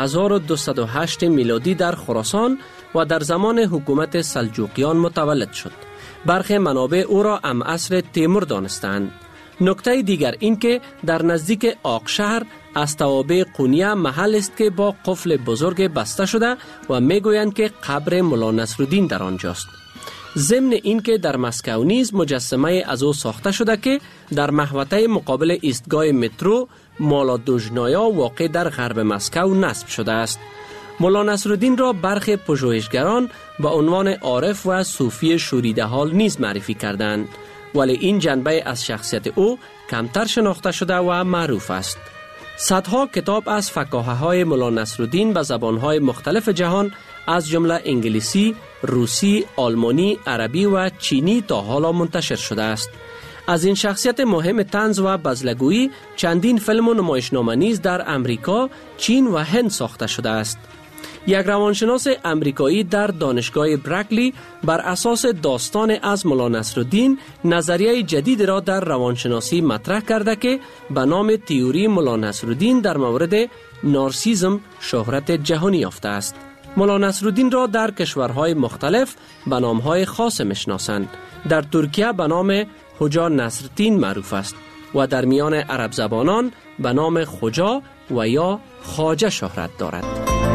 1208 میلادی در خراسان و در زمان حکومت سلجوقیان متولد شد. برخی منابع او را امعصر تیمور دانستند. نکته دیگر این که در نزدیک آقشهر از توابع قونیه محل است که با قفل بزرگ بسته شده و میگویند که قبر مولا نصرالدین در آنجاست. ضمن این که در مسکو نیز مجسمه از او ساخته شده که در محوطه مقابل ایستگاه مترو مالا دوژنایا واقع در غرب مسکو نصب شده است. مولا نصرالدین را برخی پژوهشگران به عنوان عارف و صوفی شوریده حال نیز معرفی کردند، ولی این جنبه از شخصیت او کمتر شناخته شده و معروف است. صدها کتاب از فکاهه‌های مولا نصرالدین به زبان‌های مختلف جهان از جمله انگلیسی، روسی، آلمانی، عربی و چینی تا حالا منتشر شده است. از این شخصیت مهم طنز و بزلگویی چندین فیلم و نمایشنامه نیز در امریکا، چین و هند ساخته شده است. یک روانشناس امریکایی در دانشگاه برکلی بر اساس داستان از مولا نصرالدین نظریه جدید را در روانشناسی مطرح کرده که به نام تئوری مولا نصرالدین در مورد نارسیسم شهرت جهانی یافته است. مولا نصرالدین را در کشورهای مختلف به نامهای خاص میشناسند. در ترکیه به نام خوجا نصرالدین معروف است و در میان عرب زبانان به نام خوجا و یا خواجه شهرت دارد.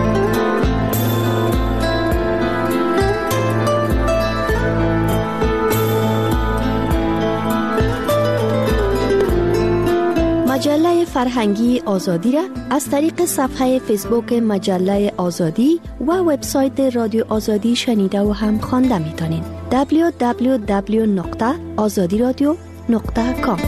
مجله فرهنگی آزادی را از طریق صفحه فیسبوک مجله آزادی و وبسایت رادیو آزادی شنیده و هم خوانده میتونین. www.azadiradio.com.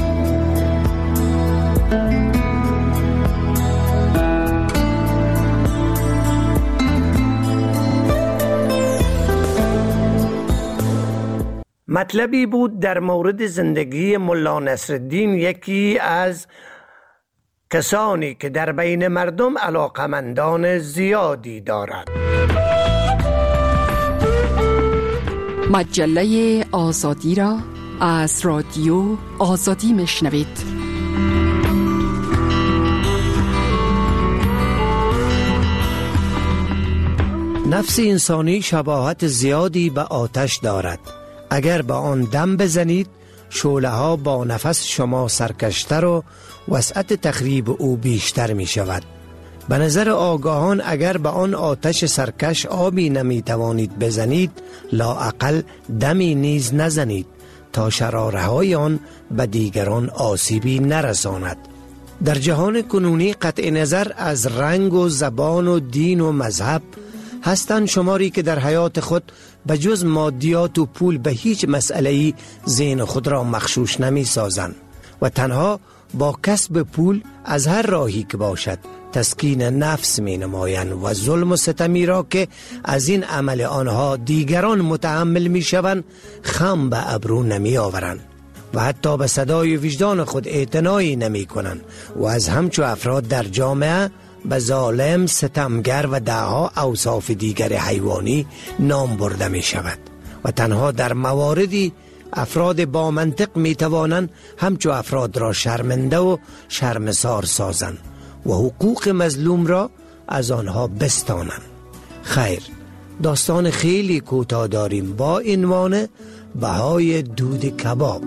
مطلبی بود در مورد زندگی مولا نصرالدین، یکی از کسانی که در بین مردم علاقمندان زیادی دارد. مجله آزادی را از رادیو آزادی میشنوید. نفس انسانی شباهت زیادی به آتش دارد. اگر به آن دم بزنید، شعله ها با نفس شما سرکشتر و وسعت تخریب او بیشتر می شود. به نظر آگاهان اگر به آن آتش سرکش آبی نمی توانید بزنید، لااقل دمی نیز نزنید تا شراره های آن به دیگران آسیبی نرساند. در جهان کنونی قطع نظر از رنگ و زبان و دین و مذهب، هستند شماری که در حیات خود به جز مادیات و پول به هیچ مسئله‌ای ذهن خود را مغشوش نمی سازند و تنها با کسب پول از هر راهی که باشد تسکین نفس می نمایند و ظلم و ستمی را که از این عمل آنها دیگران متحمل می شوند خم به ابرو نمی آورند و حتی به صدای وجدان خود اعتنایی نمی کنند و از همچو افراد در جامعه به ظالم، ستمگر و دهها اوصاف دیگر حیوانی نام برده می شود و تنها در مواردی افراد با منطق می توانند همچو افراد را شرمنده و شرمسار سازند و حقوق مظلوم را از آنها بستانند. خیر، داستان خیلی کوتاه داریم با عنوان بهای دود کباب.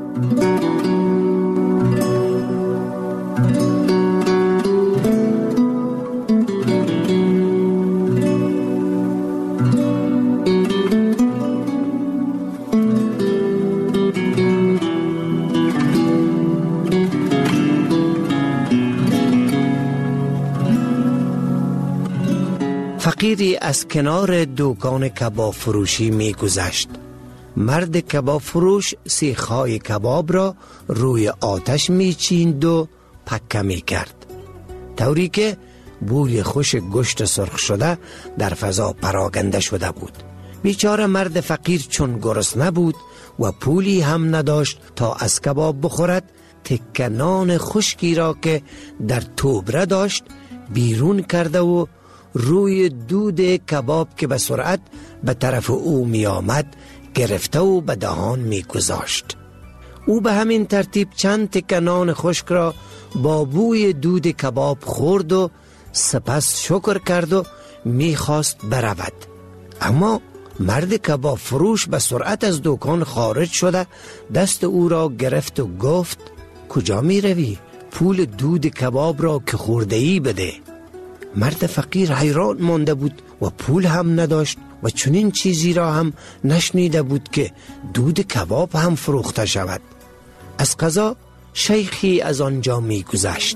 فقیری از کنار دکان کباب فروشی می گذشت. مرد کباب فروش سیخ‌های کباب را روی آتش می چیند و پکه می کرد، طوری که بوی خوش گوشت سرخ شده در فضا پراگنده شده بود. بیچاره مرد فقیر چون گرسنه بود و پولی هم نداشت تا از کباب بخورد، تکه نان خشکی را که در توبره داشت بیرون کرده و روی دود کباب که به سرعت به طرف او می آمد گرفته و به دهان می گذاشت. او به همین ترتیب چند تکه نان خشک را با بوی دود کباب خورد و سپس شکر کرد و می خواست برود. اما مرد کباب فروش به سرعت از دکان خارج شده دست او را گرفت و گفت: کجا می روی؟ پول دود کباب را که خورده ای بده. مرد فقیر حیران مانده بود و پول هم نداشت و چنین چیزی را هم نشنیده بود که دود کباب هم فروخته شود. از قضا شیخی از آنجا می گذشت.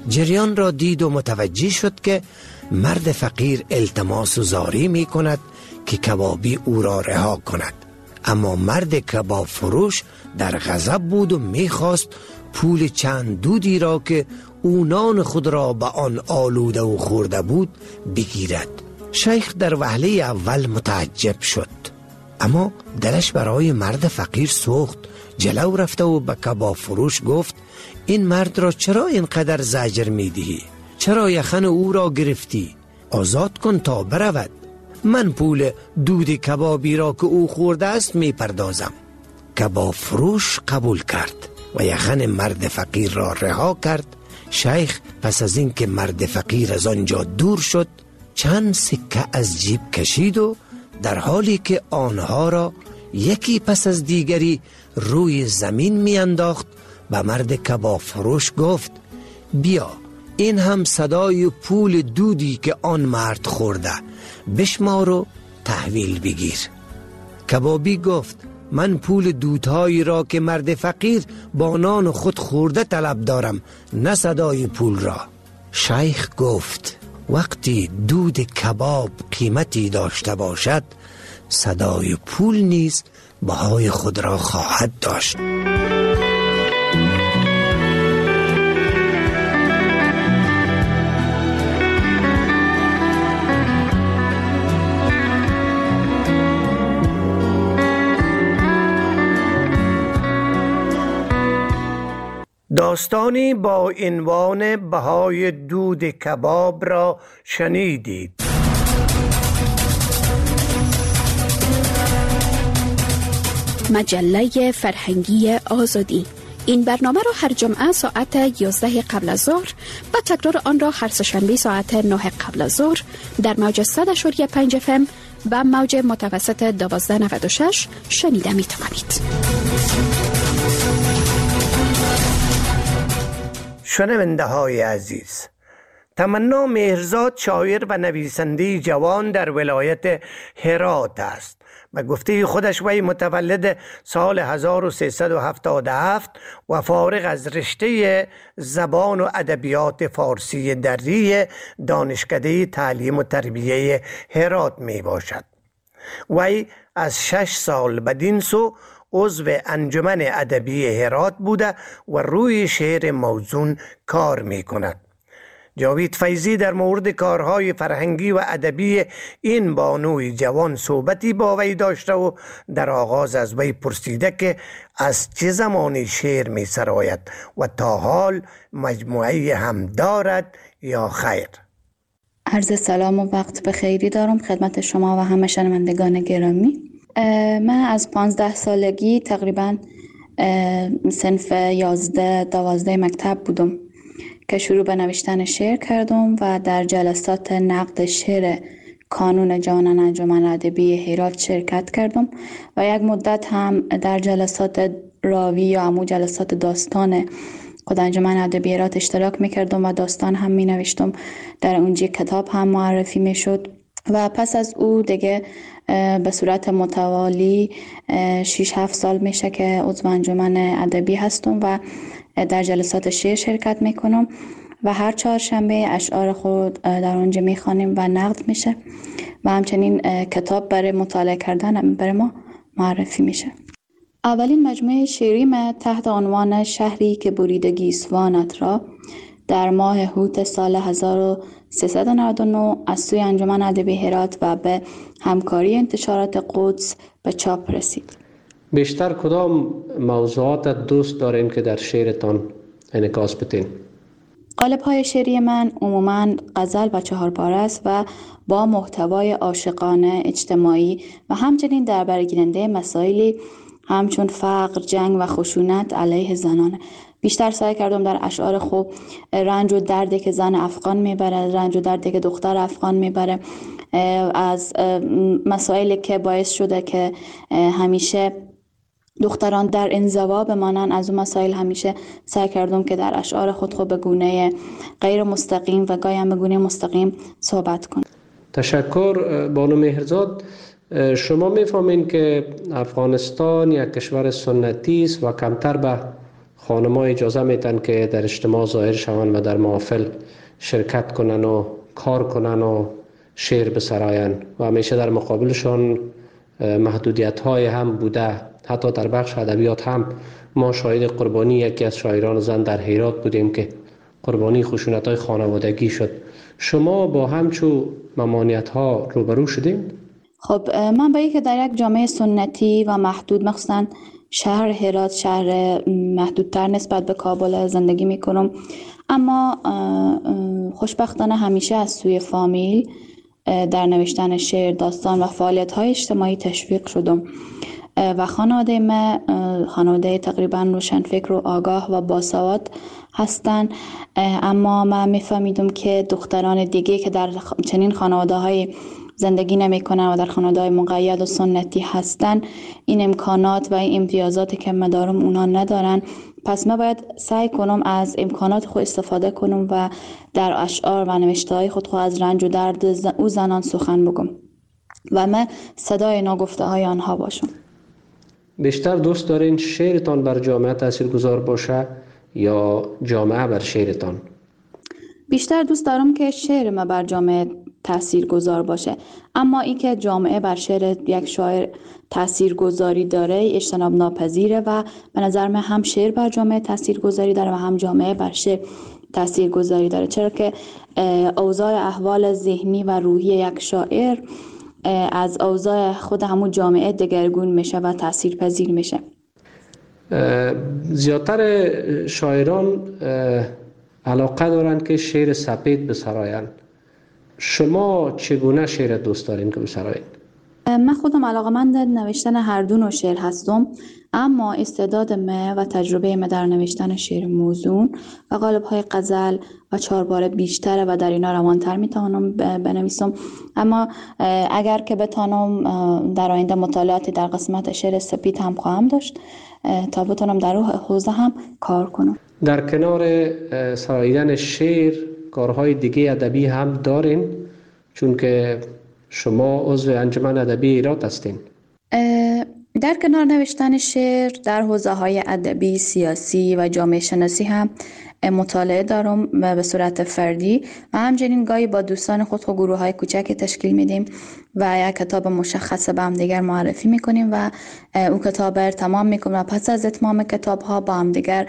جریان را دید و متوجه شد که مرد فقیر التماس و زاری می کند که کبابی او را رها کند. اما مرد کباب فروش در غضب بود و می خواست پول چند دودی را که او نان خود را به آن آلوده و خورده بود بگیرد. شیخ در وهله اول متعجب شد، اما دلش برای مرد فقیر سوخت. جلو رفته و به کباب فروش گفت این مرد را چرا اینقدر زجر می دهی؟ چرا یخن او را گرفتی؟ آزاد کن تا برود. من پول دود کبابی را که او خورده است می پردازم. کباب فروش قبول کرد و یخن مرد فقیر را رها کرد. شیخ پس از این که مرد فقیر از آنجا دور شد چند سکه از جیب کشید و در حالی که آنها را یکی پس از دیگری روی زمین می انداخت به مرد کباب فروش گفت بیا این هم صدای پول دودی که آن مرد خورده، بشمار و تحویل بگیر. کبابی گفت من پول دودهایی را که مرد فقیر با نان خود خورده طلب دارم، نه صدای پول را. شیخ گفت وقتی دود کباب قیمتی داشته باشد صدای پول نیز بهای خود را خواهد داشت. داستانی با عنوان بهای دود کباب را شنیدید. مجله فرهنگی آزادی. این برنامه را هر جمعه ساعت 11 قبل از ظهر و تکرار آن را هر سه‌شنبه ساعت 9 قبل از ظهر در موج 100.5 FM و موج متوسط 1296 شنیده می توانید. شنونده های عزیز، تمنا مهرزاد شاعر و نویسنده جوان در ولایت هرات است. به گفته خودش وی متولد سال 1377 و فارغ از رشته زبان و ادبیات فارسی دری دانشکده تعلیم و تربیه هرات می باشد. وی از 6 سال بدین سو عضو انجمن ادبی هرات بوده و روی شعر موزون کار می کند. جاوید فیضی در مورد کارهای فرهنگی و ادبی این بانوی جوان صحبتی با وی داشته و در آغاز از وی پرسیده که از چه زمانی شعر می سراید و تا حال مجموعه هم دارد یا خیر. عرض سلام و وقت بخیری دارم خدمت شما و همه شنوندگان گرامی. من از 15 سالگی تقریبا صنف 11-12 مکتب بودم که شروع به نوشتن شعر کردم و در جلسات نقد شعر کانون جوانان انجمن ادبی هرات شرکت کردم و یک مدت هم در جلسات راوی یا همون جلسات داستان خود انجمن ادبی هرات اشتراک میکردم و داستان هم می نوشتم. در اونجا کتاب هم معرفی میشد و پس از او دیگه به صورت متوالی 6-7 سال میشه که عضو انجمن ادبی هستم و در جلسات شعر شرکت میکنم و هر چهارشنبه اشعار خود در اونجا میخوانیم و نقد میشه و همچنین کتاب برای مطالعه کردن برای ما معرفی میشه. اولین مجموعه شعری من تحت عنوان شهری که بریده گیسوانت را در ماه هوت سال 1399 از سوی انجمن ادبی هرات و به همکاری انتشارات قدس به چاپ رسید. بیشتر کدام موضوعات دوست دارین که در شعرتان انعکاس بدین؟ قالب‌های شعری من عموماً غزل و 4 پاره است و با محتوای عاشقانه، اجتماعی و همچنین در برگیرنده مسائلی همچون فقر، جنگ و خشونت علیه زنانه. بیشتر سعی کردم در اشعار خوب رنج و دردی که زن افغان میبره، رنج و دردی که دختر افغان میبره، از مسائلی که باعث شده که همیشه دختران در انزوا بمانن، از اون مسائل همیشه سعی کردم که در اشعار خود به گونه غیر مستقیم و گاهی هم به گونه مستقیم صحبت کنم. تشکر بانو مهرزاد. شما میفهمین که افغانستان یک کشور سنتی است و کمتر به خانم‌ها اجازه میتن که در اجتماع ظاهر شوند و در محافل شرکت کنن و کار کنن و شعر بسراین و همیشه در مقابلشان محدودیت‌های هم بوده. حتی در بخش ادبیات هم ما شاهد قربانی یکی از شاعران زن در هرات بودیم که قربانی خشونت‌های خانوادگی شد. شما با همچون ممانعت‌ها روبرو شدین؟ خب من با اینکه در یک جامعه سنتی و محدود، مخصوصا شهر هرات، شهر محدودتر نسبت به کابل زندگی میکنم، اما خوشبختانه همیشه از سوی فامیل در نوشتن شعر، داستان و فعالیت‌های اجتماعی تشویق شدم و خانواده ما خانواده تقریبا روشنفکر و آگاه و باسواد هستند. اما من میفهمیدم که دختران دیگه که در چنین خانواده‌های زندگی نمی‌کنن و در خانواده‌های مقید و سنتی هستن، این امکانات و این امتیازاتی که من دارم اونا ندارن. پس من باید سعی کنم از امکانات خود استفاده کنم و در اشعار و نوشته‌های خود از رنج و درد او زنان سخن بگم و من صدای ناگفته‌های آنها باشم. بیشتر دوست دارین شعرتان بر جامعه تاثیرگذار باشه یا جامعه بر شعرتان؟ بیشتر دوست دارم که شعر من بر جامعه تاثیرگذار باشه، اما این که جامعه بر شعر یک شاعر تاثیرگذاری داره اجتناب ناپذیره و به نظر من هم شعر بر جامعه تاثیرگذاری داره و هم جامعه بر شعر تاثیرگذاری داره، چرا که اوضاع احوال ذهنی و روحی یک شاعر از اوضاع خود همون جامعه دگرگون میشه و تاثیرپذیر میشه. زیادتر شاعران علاقه دارند که شعر سپید بسراین. شما چگونه شعر دوست دارین که بسراین؟ من خودم علاقه‌مند نوشتن هر دو نوع شعر هستم، اما استعداد من و تجربه من در نوشتن شعر موزون و قالب‌های غزل و چهارباره بیشتره و در اینا روانتر میتونم بنویسم. اما اگر که بتونم در آینده مطالعاتی در قسمت شعر سپید هم خواهم داشت تا بتونم در اون حوزه هم کار کنم. در کنار سراییدن شعر کارهای دیگه ادبی هم دارین؟ چون که شما عضو انجمن ادبی هرات هستین. در کنار نوشتن شعر در حوزه‌های ادبی، سیاسی و جامعه شناسی هم مطالعه دارم به صورت فردی و همچنین گاهی با دوستان خود گروه‌های کوچکی تشکیل میدیم و یک کتاب مشخص به هم دیگر معرفی میکنیم و اون کتاب رو تمام میکنیم و پس از اتمام کتاب‌ها با هم دیگر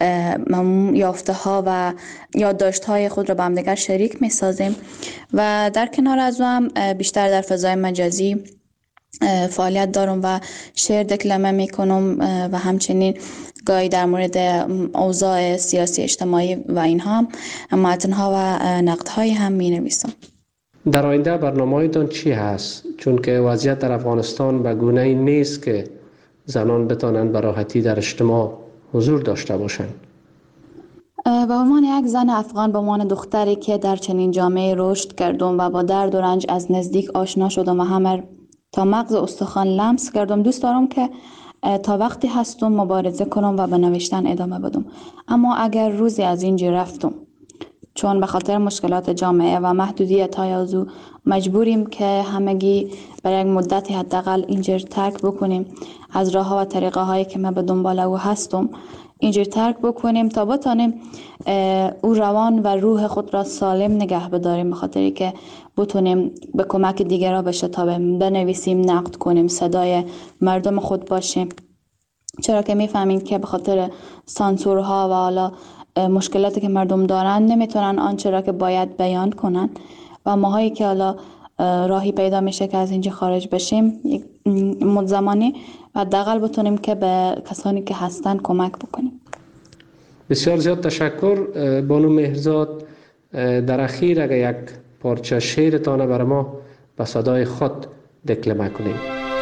یافته‌ها و یادداشت‌های خود رو با هم دیگر شریک میسازیم و در کنار از هم بیشتر در فضای مجازی فعالیت دارم و شعر دکلمه میکنم و همچنین گاهی در مورد اوضاع سیاسی اجتماعی و اینها متن‌ها و نقدهای هم مینویسم. در آینده برنامه‌تان چی هست؟ چون که وضعیت در افغانستان به گونه‌ای نیست که زنان بتوانند به راحتی در اجتماع حضور داشته باشند. به عنوان یک زن افغان، به عنوان دختری که در چنین جامعه رشد کردم و با درد و رنج از نزدیک آشنا شدم و همه تا مغز استخوان لمس کردم، دوست دارم که تا وقتی هستم مبارزه کنم و به نوشتن ادامه بدم. اما اگر روزی از اینجا رفتم چون به خاطر مشکلات جامعه و محدودیت‌های از او مجبوریم که همگی برای یک مدتی حداقل اینجا ترک بکنیم، از راه‌ها و طریقه‌هایی که من به دنبال او هستم اینجا ترک بکنیم تا بتانیم او روان و روح خود را سالم نگه بداریم، به خاطری که بتونیم به کمک دیگران بشتابیم، بنویسیم، نقد کنیم، صدای مردم خود باشیم، چرا که میفهمیم که به خاطر سانسورها و حالا مشکلاتی که مردم دارن نمیتونن آنچه را که باید بیان کنن و ماهایی که حالا راهی پیدا میشه که از اینجا خارج بشیم یک مدت زمانی و حداقل بتونیم که به کسانی که هستن کمک بکنیم. بسیار زیاد تشکر بانو مهرزاد. در اخیر اگر یک پارچه شعرتان برای ما به صدای خود دکلمه کنیم.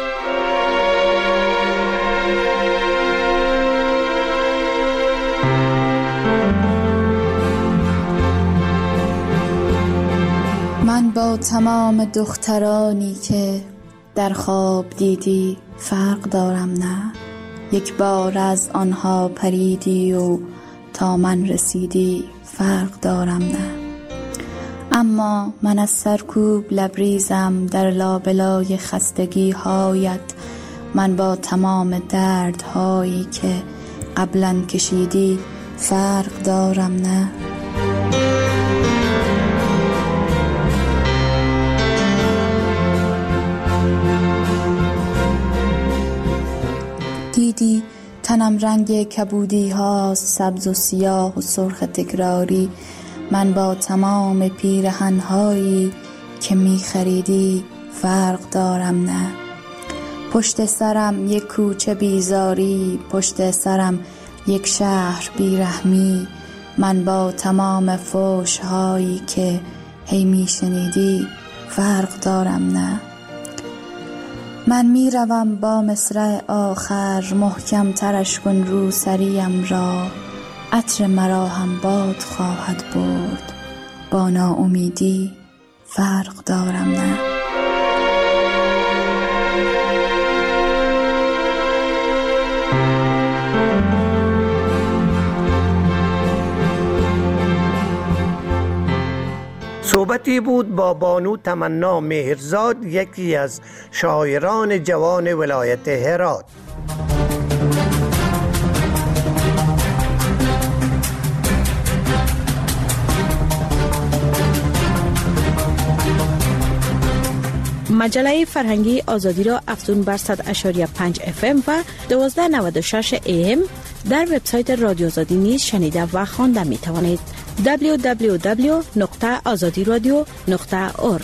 من با تمام دخترانی که در خواب دیدی فرق دارم نه، یک بار از آنها پریدی و تا من رسیدی فرق دارم نه، اما من از سرکوب لبریزم در لابلای خستگی هایت، من با تمام دردهایی که قبلا کشیدی فرق دارم نه؟ دیدی تنم رنگ کبودی هاست، سبز و سیاه و سرخ تکراری. من با تمام پیرهن‌هایی که می خریدی فرق دارم نه؟ پشت سرم یک کوچه بیزاری، پشت سرم یک شهر بیرحمی. من با تمام فحش‌هایی که هی می شنیدی فرق دارم نه؟ من می روم با مصرع آخر، محکم ترش کن رو سریم را. عطر مرا هم باد خواهد برد، با ناامیدی فرق دارم نه؟ صحبتی بود با بانو تمنا مهرزاد، یکی از شاعران جوان ولایت هرات. مجله فرهنگی آزادی را افزون بر 100.5 FM و 1296 AM در وبسایت رادیو آزادی نیز شنیده و خوانده می توانید. www.azadiradio.org.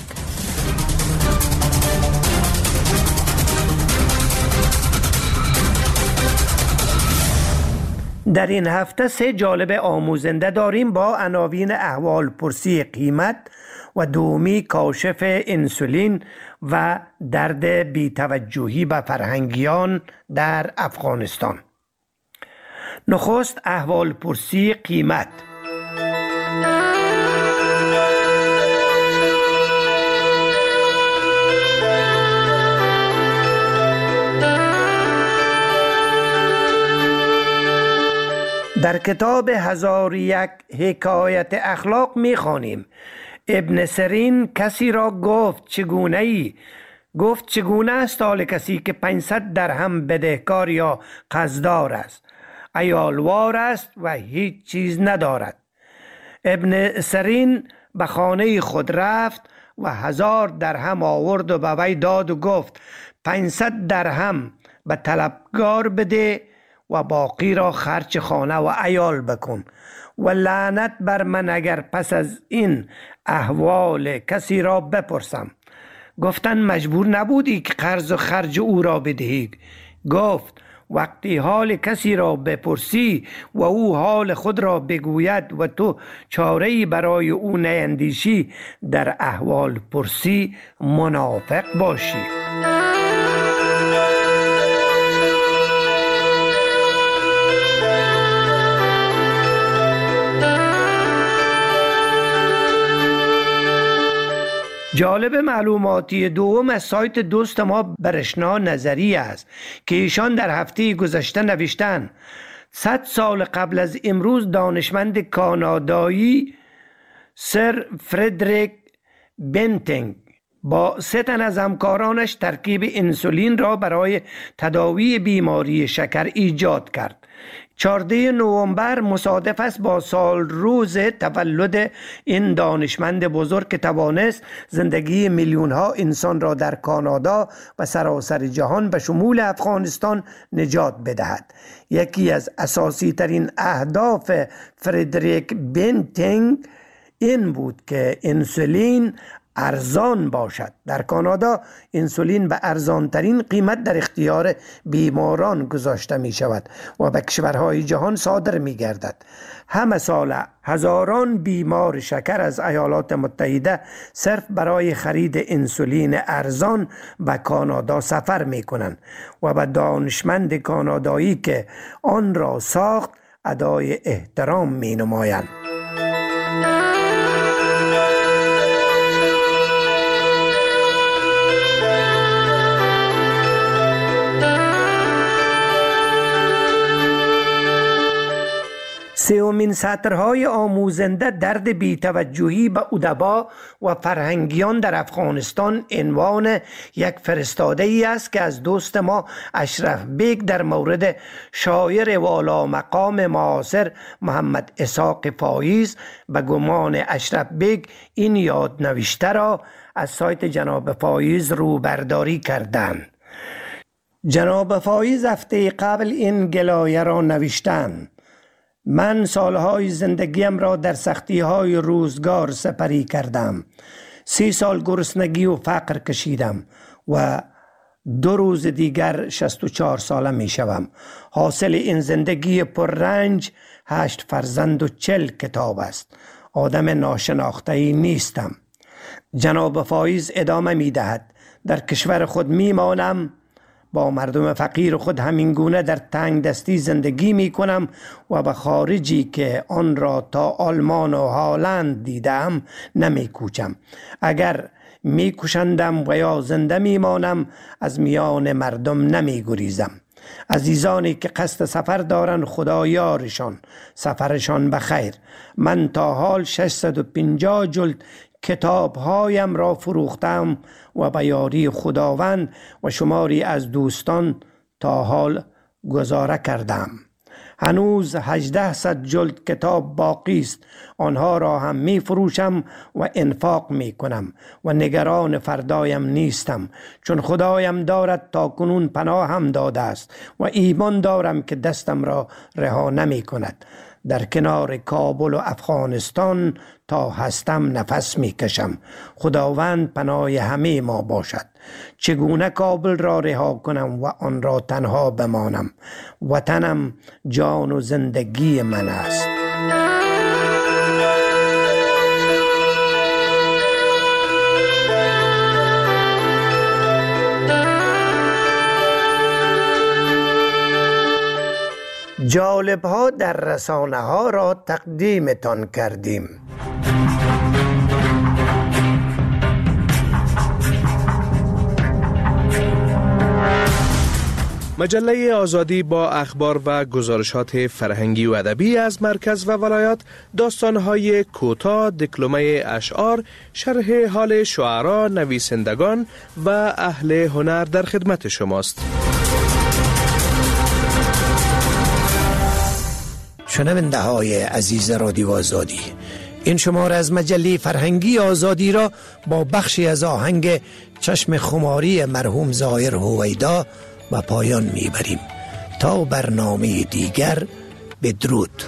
در این هفته 3 جالب آموزنده داریم با عناوین احوال پرسی قیمت و دومی کاشف انسولین و درد بی‌توجهی به فرهنگیان در افغانستان. نخست احوال پرسی قیمت. در کتاب 1001 حکایت اخلاق می‌خوانیم ابن سرین کسی را گفت چگونه است حال کسی که 500 درهم بدهکار یا قرضدار است، عیالوار است و هیچ چیز ندارد. ابن سرین به خانه خود رفت و 1000 درهم آورد و به وی داد و گفت 500 درهم به طلبکار بده و باقی را خرج خانه و عیال بکن و لعنت بر من اگر پس از این احوال کسی را بپرسم. گفتن مجبور نبودی که قرض و خرج او را بدهی؟ گفت وقتی حال کسی را بپرسی و او حال خود را بگوید و تو چاره‌ای برای او نیندیشی، در احوال پرسی منافق باشی. جالب معلوماتی دوم از سایت دوست ما برشنا نظری است که ایشان در هفته گذشته نوشتن 100 سال قبل از امروز دانشمند کانادایی سر فردریک بنتینگ با 3 تن از همکارانش ترکیب انسولین را برای تداوی بیماری شکر ایجاد کرد. 14 نوامبر مصادف است با سال روز تولد این دانشمند بزرگ که توانست زندگی میلیون ها انسان را در کانادا و سراسر جهان به شمول افغانستان نجات بدهد. یکی از اساسی ترین اهداف فردریک بنتینگ این بود که انسولین ارزان باشد. در کانادا انسولین به ارزان ترین قیمت در اختیار بیماران گذاشته می شود و به کشورهای جهان صادر می گردد. همه سال هزاران بیمار شکر از ایالات متحده صرف برای خرید انسولین ارزان به کانادا سفر می کنند و به دانشمند کانادایی که آن را ساخت ادای احترام می نمایند. سومین سطرهای آموزنده درد بی‌توجهی به ادبا و فرهنگیان در افغانستان عنوان یک فرستاده ای است که از دوست ما اشرف بیگ در مورد شاعر والا مقام معاصر محمد اسحاق فایز به گمان اشرف بیگ این یاد نوشته را از سایت جناب فایز رو برداری کردند. جناب فایز هفته قبل این گلایه را نوشتند: من سالهای زندگیم را در سختی‌های روزگار سپری کردم. 30 سال گرسنگی و فقر کشیدم و 2 روز دیگر 64 ساله می شوم. حاصل این زندگی پررنج 8 فرزند و 40 کتاب است. آدم ناشناخته‌ای نیستم. جناب فایز ادامه می دهد: در کشور خود می مانم، با مردم فقیر خود همین گونه در تنگ دستی زندگی می کنم و به خارجی که آن را تا آلمان و هالند دیدم نمی کوچم. اگر می کشندم و یا زنده می مانم از میان مردم نمی گریزم. عزیزانی که قصد سفر دارن خدا یارشان، سفرشان بخیر. من تا حال 650 جلد کتابهایم را فروختم و به یاری خداوند و شماری از دوستان تا حال گزاره کردم. هنوز 1800 جلد کتاب باقی است. آنها را هم می فروشم و انفاق می کنم و نگران فردایم نیستم، چون خدایم دارد تا کنون پناه هم داده است و ایمان دارم که دستم را رها نمی کند. در کنار کابل و افغانستان تا هستم نفس می کشم. خداوند پناه همه ما باشد. چگونه کابل را رها کنم و آن را تنها بمانم؟ وطنم جان و زندگی من است. جالب ها در رسانه ها را تقدیمتان کردیم. مجله آزادی با اخبار و گزارشات فرهنگی و ادبی از مرکز و ولایات، داستان‌های کوتاه، دکلمه اشعار، شرح حال شعرا، نویسندگان و اهل هنر در خدمت شماست. شنونده های عزیز رادیو آزادی، این شماره از مجله فرهنگی آزادی را با بخشی از آهنگ چشم خماری مرحوم ظاهر هویدا و پایان میبریم. تا برنامه دیگر، بدرود.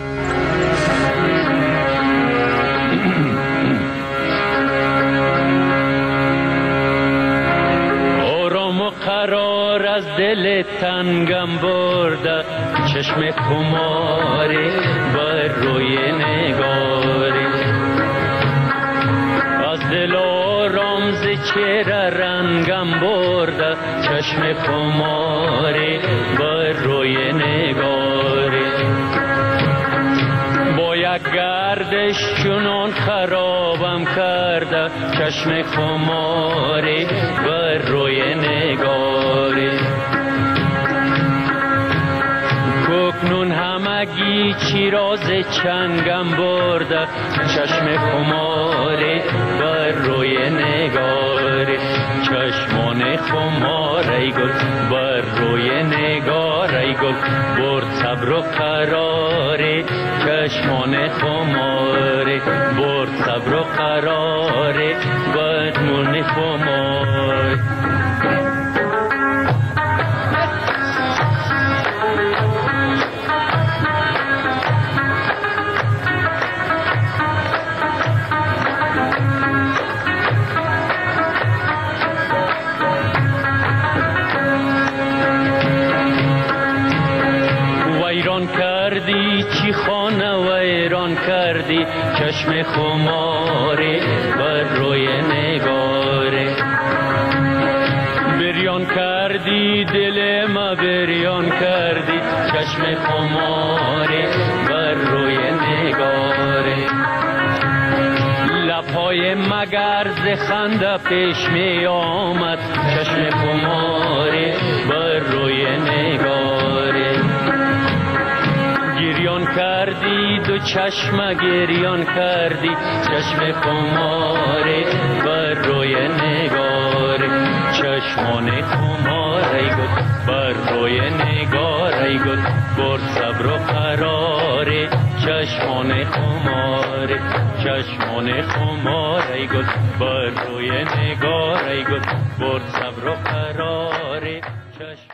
آرام و قرار از دل تنگم برده، چشم خماری بر روی نگاری، از دل آرام ز چهره رنگم برده، چشم خماری بر روی نگاری، با یک گردش چنان خرابم کرده، چشم خماری بر روی نگاری، کوکنون همگی چیراز چنگم برده، چشم خماری بر روی نگاری، چشمان خمار ای گل بر روی نگار ای گل، برد صبر و قراری، چشمان خماری برد صبر و قراری، بدمون خماری. چی خانه ویران کردی، چشم خماری بر روی نگاری، بریان کردی دل ما بریان کردی، چشم خماری بر روی نگاری، لبهای مگر ز خنده پیش می آمد، چشم خماری بر روی نگاری، گریان کردی چشم گریان کردی، چشم خمار بر روی نگار، چشمان خمار ای گل بر روی نگار، ای گل برد صبر و قرار، چشمان خمار، چشمان خمار ای گل بر روی نگار، ای گل برد صبر و قرار.